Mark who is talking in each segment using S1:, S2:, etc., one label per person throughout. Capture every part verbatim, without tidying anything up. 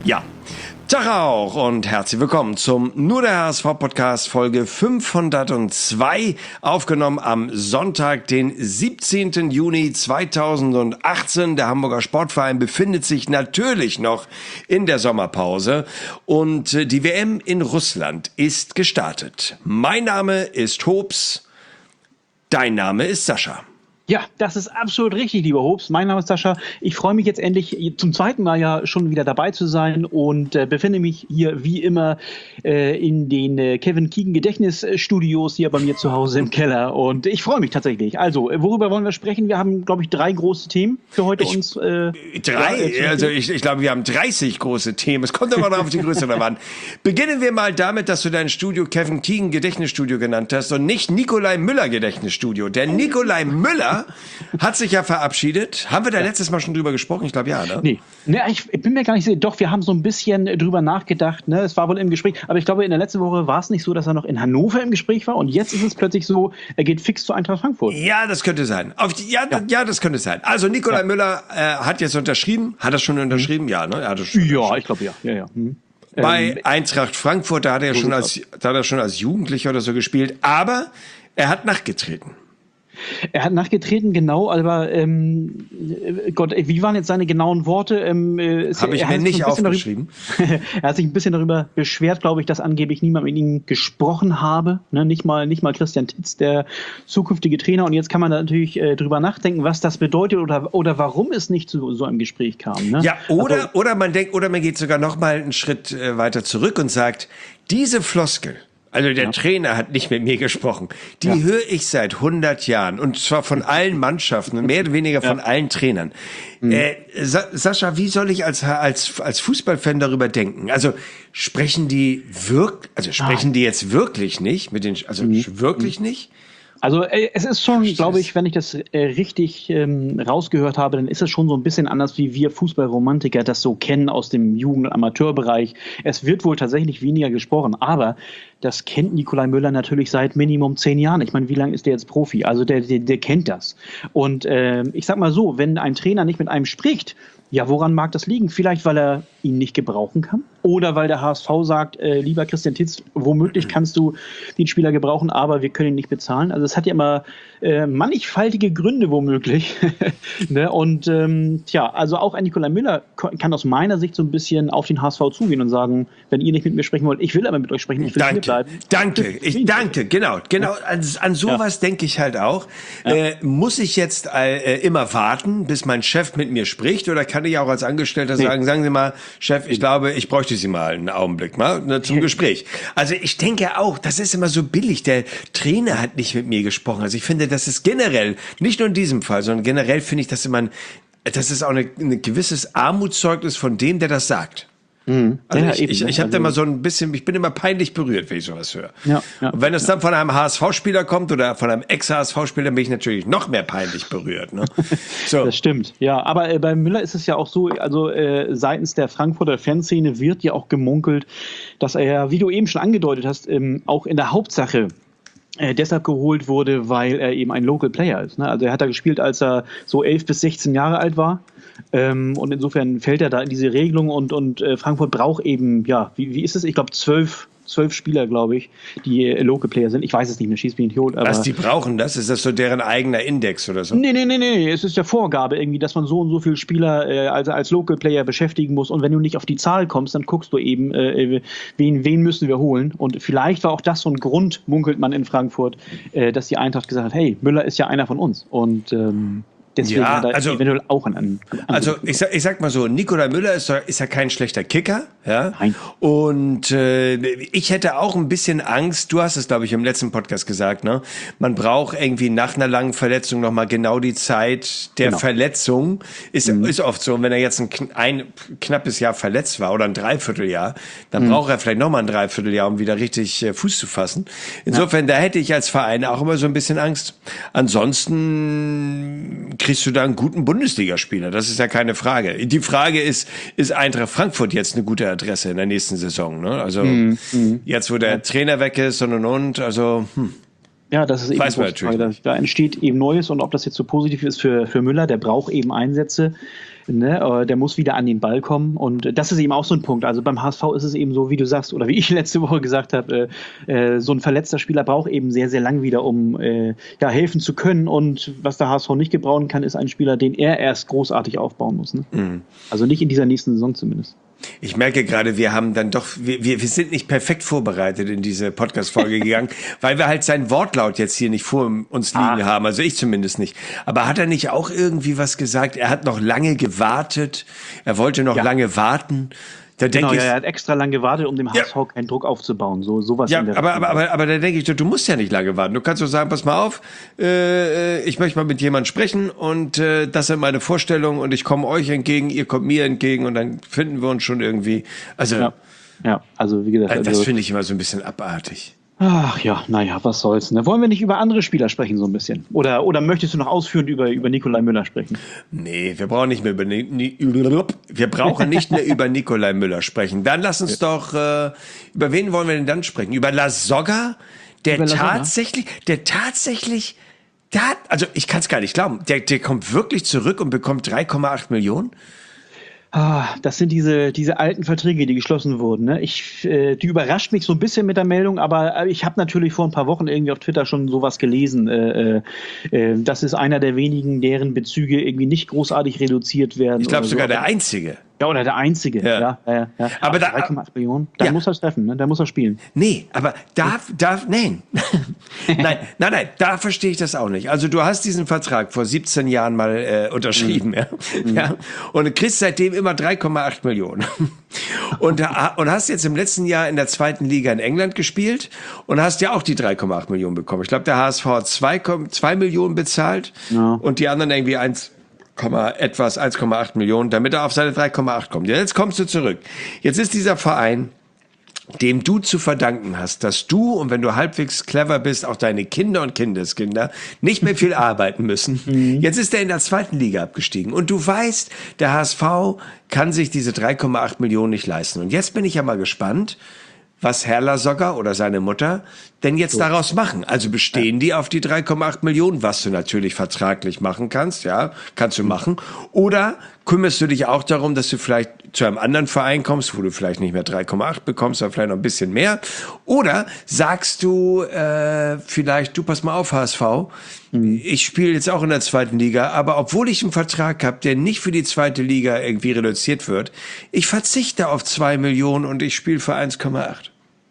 S1: Ja, Tag auch und herzlich willkommen zum Nur der H S V-Podcast Folge fünfhundertzwei, aufgenommen am Sonntag, den siebzehnten Juni zweitausendachtzehn. Der Hamburger Sportverein befindet sich natürlich noch in der Sommerpause und die W M in Russland ist gestartet. Mein Name ist Hobbs, dein Name ist Sascha.
S2: Ja, das ist absolut richtig, lieber Hobbs. Mein Name ist Sascha. Ich freue mich jetzt endlich zum zweiten Mal ja schon wieder dabei zu sein und äh, befinde mich hier wie immer äh, in den äh, Kevin Keegan Gedächtnisstudios hier bei mir zu Hause im Keller. Und ich freue mich tatsächlich. Also, worüber wollen wir sprechen? Wir haben, glaube ich, drei große Themen für heute
S1: ich,
S2: uns. Äh,
S1: drei? Ja, also ich, ich glaube, wir haben dreißig große Themen. Es kommt aber noch auf die Größe der Wand. Beginnen wir mal damit, dass du dein Studio Kevin Keegan Gedächtnisstudio genannt hast und nicht Nikolai Müller Gedächtnisstudio. Der Nikolai Müller hat sich ja verabschiedet. Haben wir da letztes Mal schon drüber gesprochen? Ich glaube, ja, ne?
S2: Nee, nee ich, ich bin mir gar nicht sicher. Doch, wir haben so ein bisschen drüber nachgedacht. Ne? Es war wohl im Gespräch. Aber ich glaube, in der letzten Woche war es nicht so, dass er noch in Hannover im Gespräch war. Und jetzt ist es plötzlich so, er geht fix zu Eintracht Frankfurt.
S1: Ja, das könnte sein. Auf die, ja, ja. ja, das könnte sein. Also, Nikolai ja. Müller äh, hat jetzt unterschrieben. Hat er schon unterschrieben? Mhm. Ja, ne? Er hat es schon
S2: ja, ich glaube, ja. ja, ja. Mhm.
S1: Bei ähm, Eintracht Frankfurt, da hat er, schon als, da hat er schon als Jugendlicher oder so gespielt. Aber er hat nachgetreten.
S2: Er hat nachgetreten, genau, aber ähm, Gott, wie waren jetzt seine genauen Worte? Ähm,
S1: Habe ich mir nicht aufgeschrieben.
S2: Darüber, er hat sich ein bisschen darüber beschwert, glaube ich, dass angeblich niemand mit ihm gesprochen habe. Ne? Nicht mal, nicht mal Christian Titz, der zukünftige Trainer. Und jetzt kann man da natürlich äh, drüber nachdenken, was das bedeutet oder, oder warum es nicht zu so einem Gespräch kam. Ne?
S1: Ja, oder, also, oder man denkt, oder man geht sogar noch mal einen Schritt äh, weiter zurück und sagt, diese Floskel, also der ja. Trainer hat nicht mit mir gesprochen. Die ja. höre ich seit hundert Jahren und zwar von allen Mannschaften und mehr oder weniger von ja. allen Trainern. Mhm. Äh, Sa- Sascha, wie soll ich als als als Fußballfan darüber denken? Also sprechen die wirklich, also sprechen ah. die jetzt wirklich nicht mit den, also mhm. wirklich mhm. nicht?
S2: Also äh, es ist schon, glaube ich, wenn ich das äh, richtig ähm, rausgehört habe, dann ist es schon so ein bisschen anders, wie wir Fußballromantiker das so kennen aus dem Jugend- und Amateurbereich. Es wird wohl tatsächlich weniger gesprochen, aber das kennt Nikolai Müller natürlich seit Minimum zehn Jahren. Ich meine, wie lange ist der jetzt Profi? Also der, der, der kennt das. Und äh, ich sag mal so, wenn ein Trainer nicht mit einem spricht, ja, woran mag das liegen? Vielleicht, weil er ihn nicht gebrauchen kann? Oder weil der H S V sagt, äh, lieber Christian Titz, womöglich kannst du den Spieler gebrauchen, aber wir können ihn nicht bezahlen. Also es hat ja immer äh, mannigfaltige Gründe womöglich. ne? Und ähm, tja, also auch ein Nikolai Müller kann aus meiner Sicht so ein bisschen auf den H S V zugehen und sagen, wenn ihr nicht mit mir sprechen wollt, ich will aber mit euch sprechen, ich will
S1: danke,
S2: hier bleiben.
S1: Danke, ich danke, genau, genau. An, an sowas ja. denke ich halt auch. Ja. Äh, muss ich jetzt äh, immer warten, bis mein Chef mit mir spricht, oder kann ich auch als Angestellter nee. sagen, sagen Sie mal, Chef, ich glaube, ich bräuchte Sie mal einen Augenblick mal ne, zum Gespräch. Also ich denke auch, das ist immer so billig. Der Trainer hat nicht mit mir gesprochen. Also ich finde, das ist generell, nicht nur in diesem Fall, sondern generell finde ich, dass immer ein, das ist auch ein eine gewisses Armutszeugnis von dem, der das sagt. Mhm. Also ja, ich, eben, ich, ich habe also, da immer so ein bisschen, ich bin immer peinlich berührt, wenn ich sowas höre. Ja, ja, und wenn es dann von einem H S V-Spieler kommt oder von einem Ex-H S V-Spieler, dann bin ich natürlich noch mehr peinlich berührt. Ne?
S2: So. Das stimmt, ja. Aber äh, bei Müller ist es ja auch so, also äh, seitens der Frankfurter Fanszene wird ja auch gemunkelt, dass er, wie du eben schon angedeutet hast, ähm, auch in der Hauptsache Äh, deshalb geholt wurde, weil er eben ein Local Player ist. Ne? Also er hat da gespielt, als er so elf bis sechzehn Jahre alt war. Ähm, und insofern fällt er da in diese Regelung und, und äh, Frankfurt braucht eben, ja, wie, wie ist es? Ich glaube, zwölf, zwölf Spieler, glaube ich, die äh, Local Player sind. Ich weiß es nicht mehr, schieß mich nicht tot.
S1: Was, die brauchen das? Ist das so deren eigener Index oder so?
S2: Nee, nee, nee, nee, es ist ja Vorgabe irgendwie, dass man so und so viele Spieler äh, als, als Local Player beschäftigen muss und wenn du nicht auf die Zahl kommst, dann guckst du eben, äh, wen, wen müssen wir holen und vielleicht war auch das so ein Grund, munkelt man in Frankfurt, äh, dass die Eintracht gesagt hat, hey, Müller ist ja einer von uns und ähm, deswegen
S1: ja,
S2: hat er
S1: also,
S2: eventuell auch einen anderen.
S1: Also ich sag, ich sag mal so, Nikolai Müller ist, ist ja kein schlechter Kicker. Ja?
S2: Nein.
S1: Und äh, ich hätte auch ein bisschen Angst, du hast es, glaube ich, im letzten Podcast gesagt, ne? Man braucht irgendwie nach einer langen Verletzung nochmal genau die Zeit der genau. Verletzung. Ist, mhm. ist oft so, wenn er jetzt ein, ein knappes Jahr verletzt war oder ein Dreivierteljahr, dann mhm. braucht er vielleicht nochmal ein Dreivierteljahr, um wieder richtig äh, Fuß zu fassen. Insofern, ja. da hätte ich als Verein auch immer so ein bisschen Angst. Ansonsten kriegst du da einen guten Bundesligaspieler. Das ist ja keine Frage. Die Frage ist, ist Eintracht Frankfurt jetzt eine gute Adresse in der nächsten Saison? Ne? Also mm, mm. jetzt, wo der ja. Trainer weg ist und und und, also hm.
S2: Ja, das ist eben
S1: Weiß man natürlich.
S2: Da, da entsteht eben Neues und ob das jetzt so positiv ist für, für Müller, der braucht eben Einsätze. Ne? Der muss wieder an den Ball kommen und das ist eben auch so ein Punkt. Also beim H S V ist es eben so, wie du sagst, oder wie ich letzte Woche gesagt habe, äh, äh, so ein verletzter Spieler braucht eben sehr, sehr lang wieder, um äh, ja, helfen zu können. Und was der H S V nicht gebrauchen kann, ist ein Spieler, den er erst großartig aufbauen muss. Ne? Mhm. Also nicht in dieser nächsten Saison zumindest.
S1: Ich merke gerade, wir haben dann doch, wir, wir sind nicht perfekt vorbereitet in diese Podcast-Folge gegangen, weil wir halt seinen Wortlaut jetzt hier nicht vor uns liegen ah. haben, also ich zumindest nicht. Aber hat er nicht auch irgendwie was gesagt? Er hat noch lange gewartet, er wollte noch ja. lange warten. Da
S2: genau,
S1: ich,
S2: ja, er hat extra lange gewartet, um dem H S V ja. keinen Druck aufzubauen. So, sowas
S1: ja,
S2: in der
S1: aber, aber, aber, aber da denke ich, du musst ja nicht lange warten. Du kannst doch sagen, pass mal auf, äh, ich möchte mal mit jemandem sprechen und äh, das sind meine Vorstellungen und ich komme euch entgegen, ihr kommt mir entgegen und dann finden wir uns schon irgendwie. Also,
S2: ja, ja also wie gesagt.
S1: Das
S2: also,
S1: finde ich immer so ein bisschen abartig.
S2: Ach ja, naja, was soll's. Ne? Wollen wir nicht über andere Spieler sprechen so ein bisschen? Oder, oder möchtest du noch ausführend über, über Nikolai Müller sprechen?
S1: Nee, wir brauchen nicht mehr über, wir brauchen nicht mehr über Nikolai Müller sprechen. Dann lass uns ja. doch, äh, über wen wollen wir denn dann sprechen? Über Lasogga, der über tatsächlich, Lasogga? der tatsächlich, der hat, also ich kann es gar nicht glauben, der, der kommt wirklich zurück und bekommt drei Komma acht Millionen?
S2: Ah, das sind diese, diese alten Verträge, die geschlossen wurden. Ne? Ich, äh, die überrascht mich so ein bisschen mit der Meldung, aber ich habe natürlich vor ein paar Wochen irgendwie auf Twitter schon sowas gelesen. Äh, äh, das ist einer der wenigen, deren Bezüge irgendwie nicht großartig reduziert werden.
S1: Ich glaube sogar
S2: so.
S1: der einzige.
S2: Ja, oder der Einzige. Ja. Ja, ja, ja.
S1: Aber da,
S2: drei Komma acht Millionen, da ja. muss er es treffen, ne? Da muss er spielen.
S1: Nee, aber darf, darf, nein. nein, nein, nein, da verstehe ich das auch nicht. Also du hast diesen Vertrag vor siebzehn Jahren mal äh, unterschrieben, mhm. ja? Mhm. ja, und du kriegst seitdem immer drei Komma acht Millionen. und, und hast jetzt im letzten Jahr in der zweiten Liga in England gespielt und hast ja auch die drei Komma acht Millionen bekommen. Ich glaube, der H S V hat zwei Millionen bezahlt ja. und die anderen irgendwie eins, etwas, eins Komma acht Millionen, damit er auf seine drei Komma acht kommt. Jetzt kommst du zurück. Jetzt ist dieser Verein, dem du zu verdanken hast, dass du, und wenn du halbwegs clever bist, auch deine Kinder und Kindeskinder nicht mehr viel arbeiten müssen. Mhm. Jetzt ist er in der zweiten Liga abgestiegen. Und du weißt, der H S V kann sich diese drei Komma acht Millionen nicht leisten. Und jetzt bin ich ja mal gespannt, was Herr Lasogga oder seine Mutter denn jetzt so. daraus machen. Also bestehen die auf die drei Komma acht Millionen, was du natürlich vertraglich machen kannst, ja, kannst du machen. Oder kümmerst du dich auch darum, dass du vielleicht zu einem anderen Verein kommst, wo du vielleicht nicht mehr drei Komma acht bekommst, sondern vielleicht noch ein bisschen mehr. Oder sagst du äh, vielleicht, du pass mal auf, H S V, mhm. ich spiele jetzt auch in der zweiten Liga, aber obwohl ich einen Vertrag habe, der nicht für die zweite Liga irgendwie reduziert wird, ich verzichte auf zwei Millionen und ich spiele für eins Komma acht.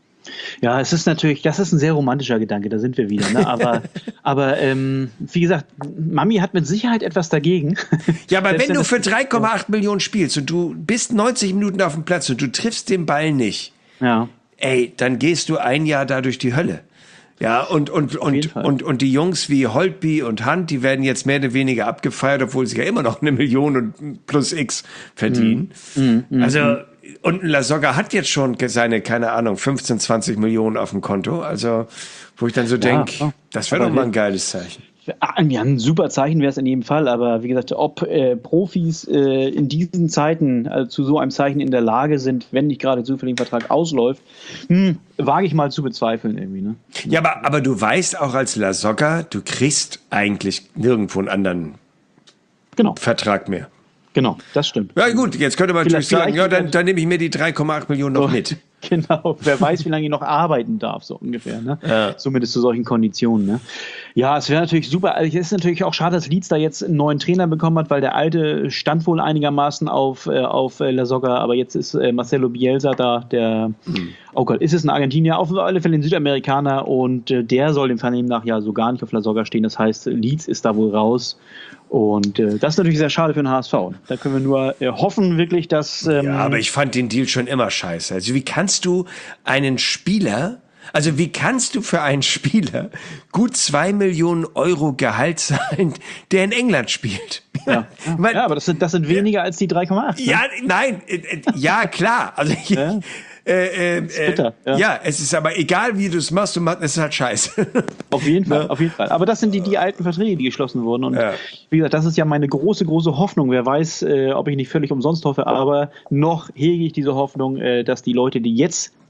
S2: Ja, es ist natürlich, das ist ein sehr romantischer Gedanke, da sind wir wieder. Ne? Aber, aber ähm, wie gesagt, Mami hat mit Sicherheit etwas dagegen.
S1: Ja, aber wenn du für drei Komma acht Millionen spielst und du bist neunzig Minuten auf dem Platz und du triffst den Ball nicht,
S2: ja.
S1: ey, dann gehst du ein Jahr da durch die Hölle. Ja, und, und, und, und, und die Jungs wie Holtby und Hunt, die werden jetzt mehr oder weniger abgefeiert, obwohl sie ja immer noch eine Million und plus X verdienen.
S2: Mm, mm,
S1: also,
S2: mm.
S1: Und Lasogga hat jetzt schon seine, keine Ahnung, fünfzehn, zwanzig Millionen auf dem Konto. Also, wo ich dann so denke, ja, das wäre doch mal ein geiles Zeichen.
S2: Ja, ein super Zeichen wäre es in jedem Fall, aber wie gesagt, ob äh, Profis äh, in diesen Zeiten also zu so einem Zeichen in der Lage sind, wenn nicht gerade zufällig ein Vertrag ausläuft, hm, wage ich mal zu bezweifeln irgendwie. Ne?
S1: Ja, aber, aber du weißt auch als Lasogga, du kriegst eigentlich nirgendwo einen anderen
S2: genau.
S1: Vertrag mehr.
S2: Genau, das stimmt.
S1: Ja gut, jetzt könnte man natürlich sagen, ja, dann, dann nehme ich mir die drei Komma acht Millionen noch
S2: so,
S1: mit.
S2: Genau, wer weiß, wie lange ich noch arbeiten darf, so ungefähr. Ne?
S1: Ja.
S2: Zumindest zu solchen Konditionen. Ne? Ja, es wäre natürlich super. Es ist natürlich auch schade, dass Leeds da jetzt einen neuen Trainer bekommen hat, weil der alte stand wohl einigermaßen auf, äh, auf äh, Lasogga, aber jetzt ist äh, Marcelo Bielsa da, der, mhm. oh Gott, ist es ein Argentinier, auf alle Fälle ein Südamerikaner und äh, der soll dem Vernehmen nach ja so gar nicht auf Lasogga stehen. Das heißt, Leeds ist da wohl raus. Und äh, das ist natürlich sehr schade für den H S V. Da können wir nur äh, hoffen wirklich, dass... Ähm
S1: ja, aber ich fand den Deal schon immer scheiße. Also wie kannst du einen Spieler, also wie kannst du für einen Spieler gut zwei Millionen Euro Gehalt zahlen, der in England spielt?
S2: Ja, ja. Ich mein, ja aber das sind, das sind weniger ja, als die drei Komma acht. Ne?
S1: Ja, nein, äh, äh, ja klar. Also ich,
S2: ja.
S1: Äh, äh, bitter, ja. ja, es ist aber egal, wie du es machst, es ist halt scheiße.
S2: Auf jeden Fall, ja. auf jeden Fall. Aber das sind die, die alten Verträge, die geschlossen wurden. Und ja. wie gesagt, das ist ja meine große, große Hoffnung. Wer weiß, äh, ob ich nicht völlig umsonst hoffe, aber noch hege ich diese Hoffnung, äh, dass die Leute, die jetzt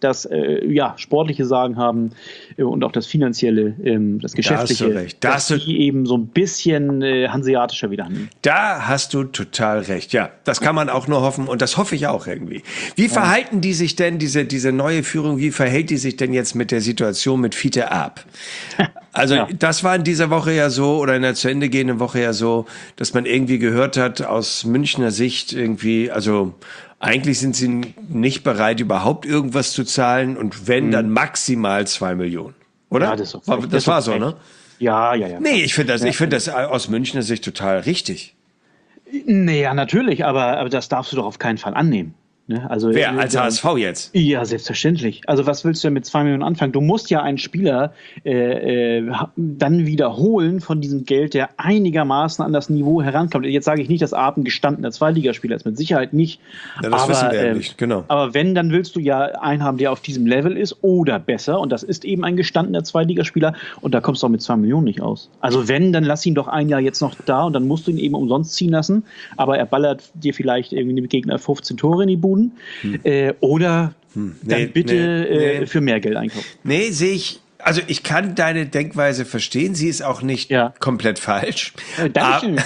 S2: das äh, ja, sportliche Sagen haben äh, und auch das finanzielle, ähm, das Geschäftliche,
S1: da hast du recht. Da
S2: dass
S1: hast du
S2: die eben so ein bisschen äh, hanseatischer wieder handeln.
S1: Da hast du total recht. Ja, das kann man auch nur hoffen und das hoffe ich auch irgendwie. Wie verhalten die sich denn, diese, diese neue Führung, wie verhält die sich denn jetzt mit der Situation mit Fiete Arp? Also
S2: Ja.
S1: das war in dieser Woche ja so oder in der zu Ende gehenden Woche ja so, dass man irgendwie gehört hat aus Münchner Sicht irgendwie, also eigentlich sind sie nicht bereit, überhaupt irgendwas zu zahlen und wenn, dann maximal zwei Millionen. Oder?
S2: Ja, das ist
S1: War-
S2: doch-
S1: das
S2: das ist
S1: war
S2: doch
S1: so,
S2: recht.
S1: ne?
S2: Ja, ja, ja.
S1: Nee, ich finde das, ich finde das aus Münchner Sicht total richtig.
S2: Naja, natürlich, aber, aber das darfst du doch auf keinen Fall annehmen. Ne? Also,
S1: Wer?
S2: äh,
S1: Als
S2: äh,
S1: H S V jetzt?
S2: Ja, selbstverständlich. Also was willst du denn mit zwei Millionen anfangen? Du musst ja einen Spieler äh, äh, ha- dann wiederholen von diesem Geld, der einigermaßen an das Niveau herankommt. Jetzt sage ich nicht, dass Arp ein gestandener Zweitligaspieler ist, mit Sicherheit nicht.
S1: Ja, das
S2: aber,
S1: wissen wir ja
S2: ähm,
S1: nicht, genau.
S2: Aber wenn, dann willst du ja einen haben, der auf diesem Level ist oder besser. Und das ist eben ein gestandener Zweitligaspieler. Und da kommst du auch mit zwei Millionen nicht aus. Also wenn, dann lass ihn doch ein Jahr jetzt noch da und dann musst du ihn eben umsonst ziehen lassen. Aber er ballert dir vielleicht irgendwie dem Gegner fünfzehn Tore in die Buden. Hm. Äh, oder
S1: Nee,
S2: dann bitte
S1: nee,
S2: äh,
S1: nee.
S2: für mehr Geld einkaufen.
S1: Nee, sehe ich. Also ich kann deine Denkweise verstehen. Sie ist auch nicht
S2: Ja.
S1: komplett falsch.
S2: Äh, Dankeschön.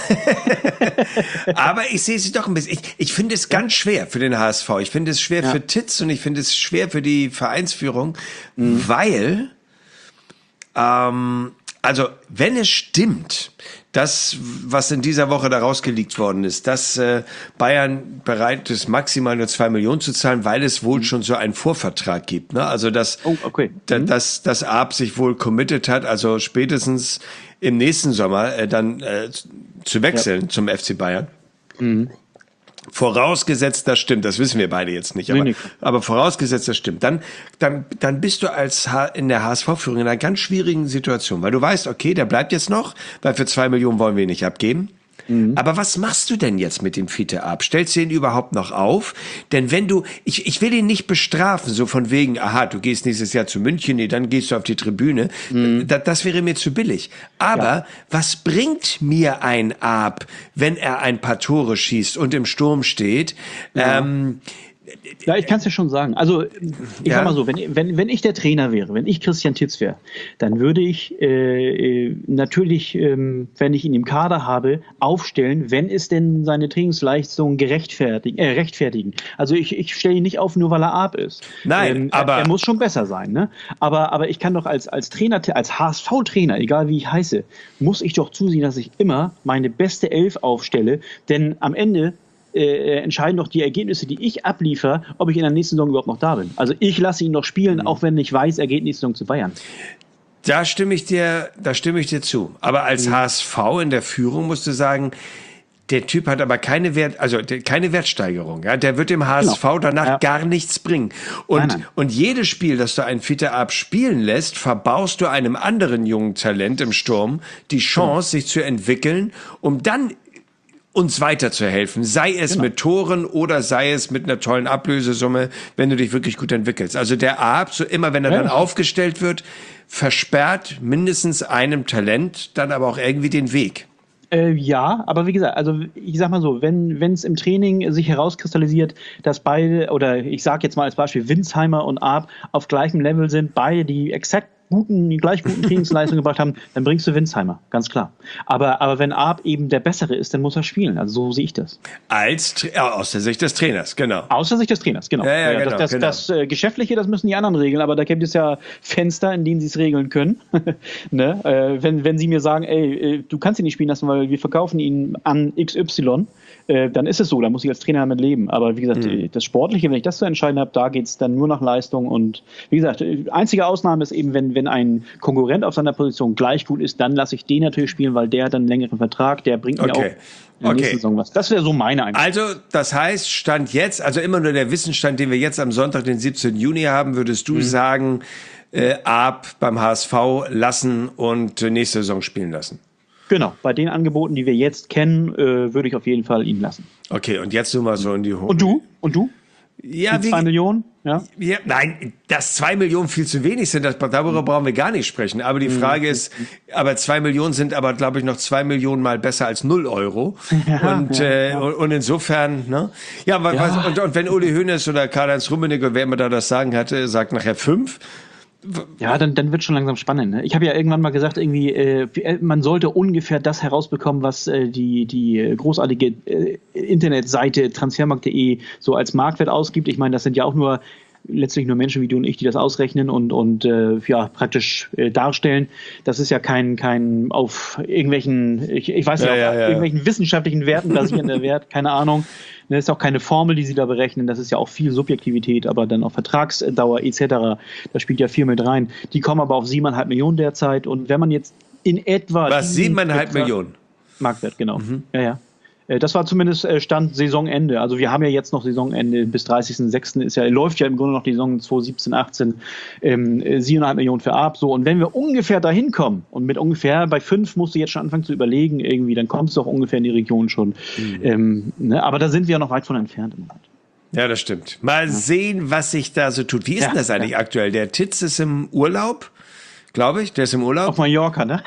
S1: Aber ich sehe sie doch ein bisschen. Ich, ich finde es ganz schwer für den H S V. Ich finde es schwer
S2: Ja.
S1: für Titz und ich finde es schwer für die Vereinsführung, weil, ähm, also wenn es stimmt, das, was in dieser Woche da rausgeleakt worden ist, dass äh, Bayern bereit ist, maximal nur zwei Millionen zu zahlen, weil es wohl schon so einen Vorvertrag gibt. Ne? Also dass,
S2: Oh, okay.
S1: da,
S2: Mhm.
S1: dass, dass Arp sich wohl committed hat, also spätestens im nächsten Sommer äh, dann äh, zu wechseln zum F C Bayern. Vorausgesetzt, das stimmt, das wissen wir beide jetzt nicht, aber,
S2: Nee, nee.
S1: aber vorausgesetzt, das stimmt, dann, dann, dann bist du als H in der H S V-Führung in einer ganz schwierigen Situation, weil du weißt, okay, der bleibt jetzt noch, weil für zwei Millionen wollen wir ihn nicht abgeben. Aber was machst du denn jetzt mit dem Fiete Arp? Stellst du ihn überhaupt noch auf? Denn wenn du, ich, ich will ihn nicht bestrafen, so von wegen, aha, du gehst nächstes Jahr zu München, nee, dann gehst du auf die Tribüne. Da, das wäre mir zu billig. Aber
S2: Ja.
S1: was bringt mir ein Arp, wenn er ein paar Tore schießt und im Sturm steht? Ähm,
S2: Ja, ich kann es ja schon sagen. Also, ich
S1: Ja.
S2: sag mal so, wenn, wenn, wenn ich der Trainer wäre, wenn ich Christian Titz wäre, dann würde ich äh, äh, natürlich, ähm, wenn ich ihn im Kader habe, aufstellen, wenn es denn seine Trainingsleistungen gerechtfertigen, äh, rechtfertigen. Also ich, ich stelle ihn nicht auf, nur weil er Arp ist.
S1: Nein, aber-
S2: er, er muss schon besser sein, ne? Aber, aber ich kann doch als, als Trainer, als H S V-Trainer, egal wie ich heiße, muss ich doch zusehen, dass ich immer meine beste Elf aufstelle, denn am Ende äh, entscheiden doch die Ergebnisse, die ich abliefere, ob ich in der nächsten Saison überhaupt noch da bin. Also ich lasse ihn noch spielen, auch wenn ich weiß, er geht nächste Saison zu Bayern.
S1: Da stimme ich dir, da stimme ich dir zu. Aber als H S V in der Führung musst du sagen, der Typ hat aber keine Wert, also der, keine Wertsteigerung. Ja, der wird dem H S V danach
S2: Ja.
S1: gar nichts bringen. Und
S2: Nein, nein.
S1: und jedes Spiel, das du einen Fiete Arp spielen lässt, verbaust du einem anderen jungen Talent im Sturm die Chance, sich zu entwickeln, um dann uns weiterzuhelfen, sei es
S2: Genau.
S1: mit Toren oder sei es mit einer tollen Ablösesumme, wenn du dich wirklich gut entwickelst. Also der Arp, so immer wenn er
S2: Ja.
S1: dann aufgestellt wird, versperrt mindestens einem Talent dann aber auch irgendwie den Weg.
S2: Äh, ja, aber wie gesagt, also ich sag mal so, wenn es im Training sich herauskristallisiert, dass beide, oder ich sage jetzt mal als Beispiel Winsheimer und Arp auf gleichem Level sind, beide die exakt guten, gleich guten Trainingsleistungen gebracht haben, dann bringst du Winsheimer, ganz klar. Aber, aber wenn Arp eben der Bessere ist, dann muss er spielen. Also so sehe ich das.
S1: Als Tra- ja, aus der Sicht des Trainers, genau.
S2: Aus der Sicht des Trainers, genau.
S1: Ja, ja, genau,
S2: das das,
S1: genau.
S2: das äh, Geschäftliche, das müssen die anderen regeln, aber da gibt es ja Fenster, in denen sie es regeln können. ne? äh, wenn, wenn sie mir sagen, ey, äh, du kannst ihn nicht spielen lassen, weil wir verkaufen ihn an X Y, äh, dann ist es so, da muss ich als Trainer damit leben. Aber wie gesagt,
S1: Mhm.
S2: das Sportliche, wenn ich das zu entscheiden habe, da geht es dann nur nach Leistung. Und wie gesagt, äh, einzige Ausnahme ist eben, wenn, wenn ein Konkurrent auf seiner Position gleich gut ist, dann lasse ich den natürlich spielen, weil der hat dann einen längeren Vertrag, der bringt mir
S1: Okay.
S2: auch in der
S1: Okay.
S2: nächsten Saison was. Das wäre so meine Einstellung.
S1: Also, das heißt, Stand jetzt, also immer nur der Wissensstand, den wir jetzt am Sonntag, den siebzehnten Juni haben, würdest
S2: Mhm.
S1: du sagen, äh, Arp beim H S V lassen und äh, nächste Saison spielen lassen.
S2: Genau, bei den Angeboten, die wir jetzt kennen, äh, würde ich auf jeden Fall ihn lassen.
S1: Okay, und jetzt nur mal so in die Ho
S2: Und du? Und du?
S1: Ja,
S2: Die zwei Millionen? Ja.
S1: Ja, nein, dass zwei Millionen viel zu wenig sind, das, darüber brauchen wir gar nicht sprechen. Aber die Frage ist, aber zwei Millionen sind aber, glaube ich, noch zwei Millionen mal besser als null Euro.
S2: Ja,
S1: und,
S2: ja,
S1: äh,
S2: ja.
S1: und, und insofern, ne? Ja, was,
S2: Ja.
S1: Und, und wenn Uli Hoeneß oder Karl-Heinz Rummenigge, wer immer da das Sagen hatte, sagt nachher fünf.
S2: Ja, dann, dann wird schon langsam spannend. Ne? Ich habe ja irgendwann mal gesagt, irgendwie, äh, man sollte ungefähr das herausbekommen, was äh, die, die großartige äh, Internetseite transfermarkt punkt de so als Marktwert ausgibt. Ich meine, das sind ja auch nur letztlich nur Menschen wie du und ich, die das ausrechnen und, und äh, ja, praktisch äh, darstellen. Das ist ja kein, kein auf irgendwelchen, ich, ich weiß nicht,
S1: Ja,
S2: auf
S1: ja, ja.
S2: irgendwelchen wissenschaftlichen Werten basierender Wert, keine Ahnung. Das ist auch keine Formel, die sie da berechnen. Das ist ja auch viel Subjektivität, aber dann auch Vertragsdauer et cetera. Da spielt ja viel mit rein. Die kommen aber auf siebeneinhalb Millionen derzeit. Und wenn man jetzt in etwa...
S1: Was, siebeneinhalb Millionen?
S2: Marktwert, genau. Ja, ja. Äh, Das war zumindest äh, Stand Saisonende. Also wir haben ja jetzt noch Saisonende bis dreißigsten sechsten Ist ja, läuft ja im Grunde noch die Saison zweitausendsiebzehn achtzehn. Ähm, äh, siebeneinhalb Millionen für Ab. So. Und wenn wir ungefähr dahin kommen, und mit ungefähr bei fünf musst du jetzt schon anfangen zu überlegen, irgendwie, dann kommst du auch ungefähr in die Region schon. Mhm. Ähm, ne? Aber da sind wir ja noch weit von entfernt im Moment.
S1: Ja, das stimmt. Mal ja. sehen, was sich da so tut. Wie ist
S2: ja,
S1: denn das eigentlich
S2: ja.
S1: aktuell? Der Titz ist im Urlaub, glaube ich. Der ist im Urlaub.
S2: Auf Mallorca, ne?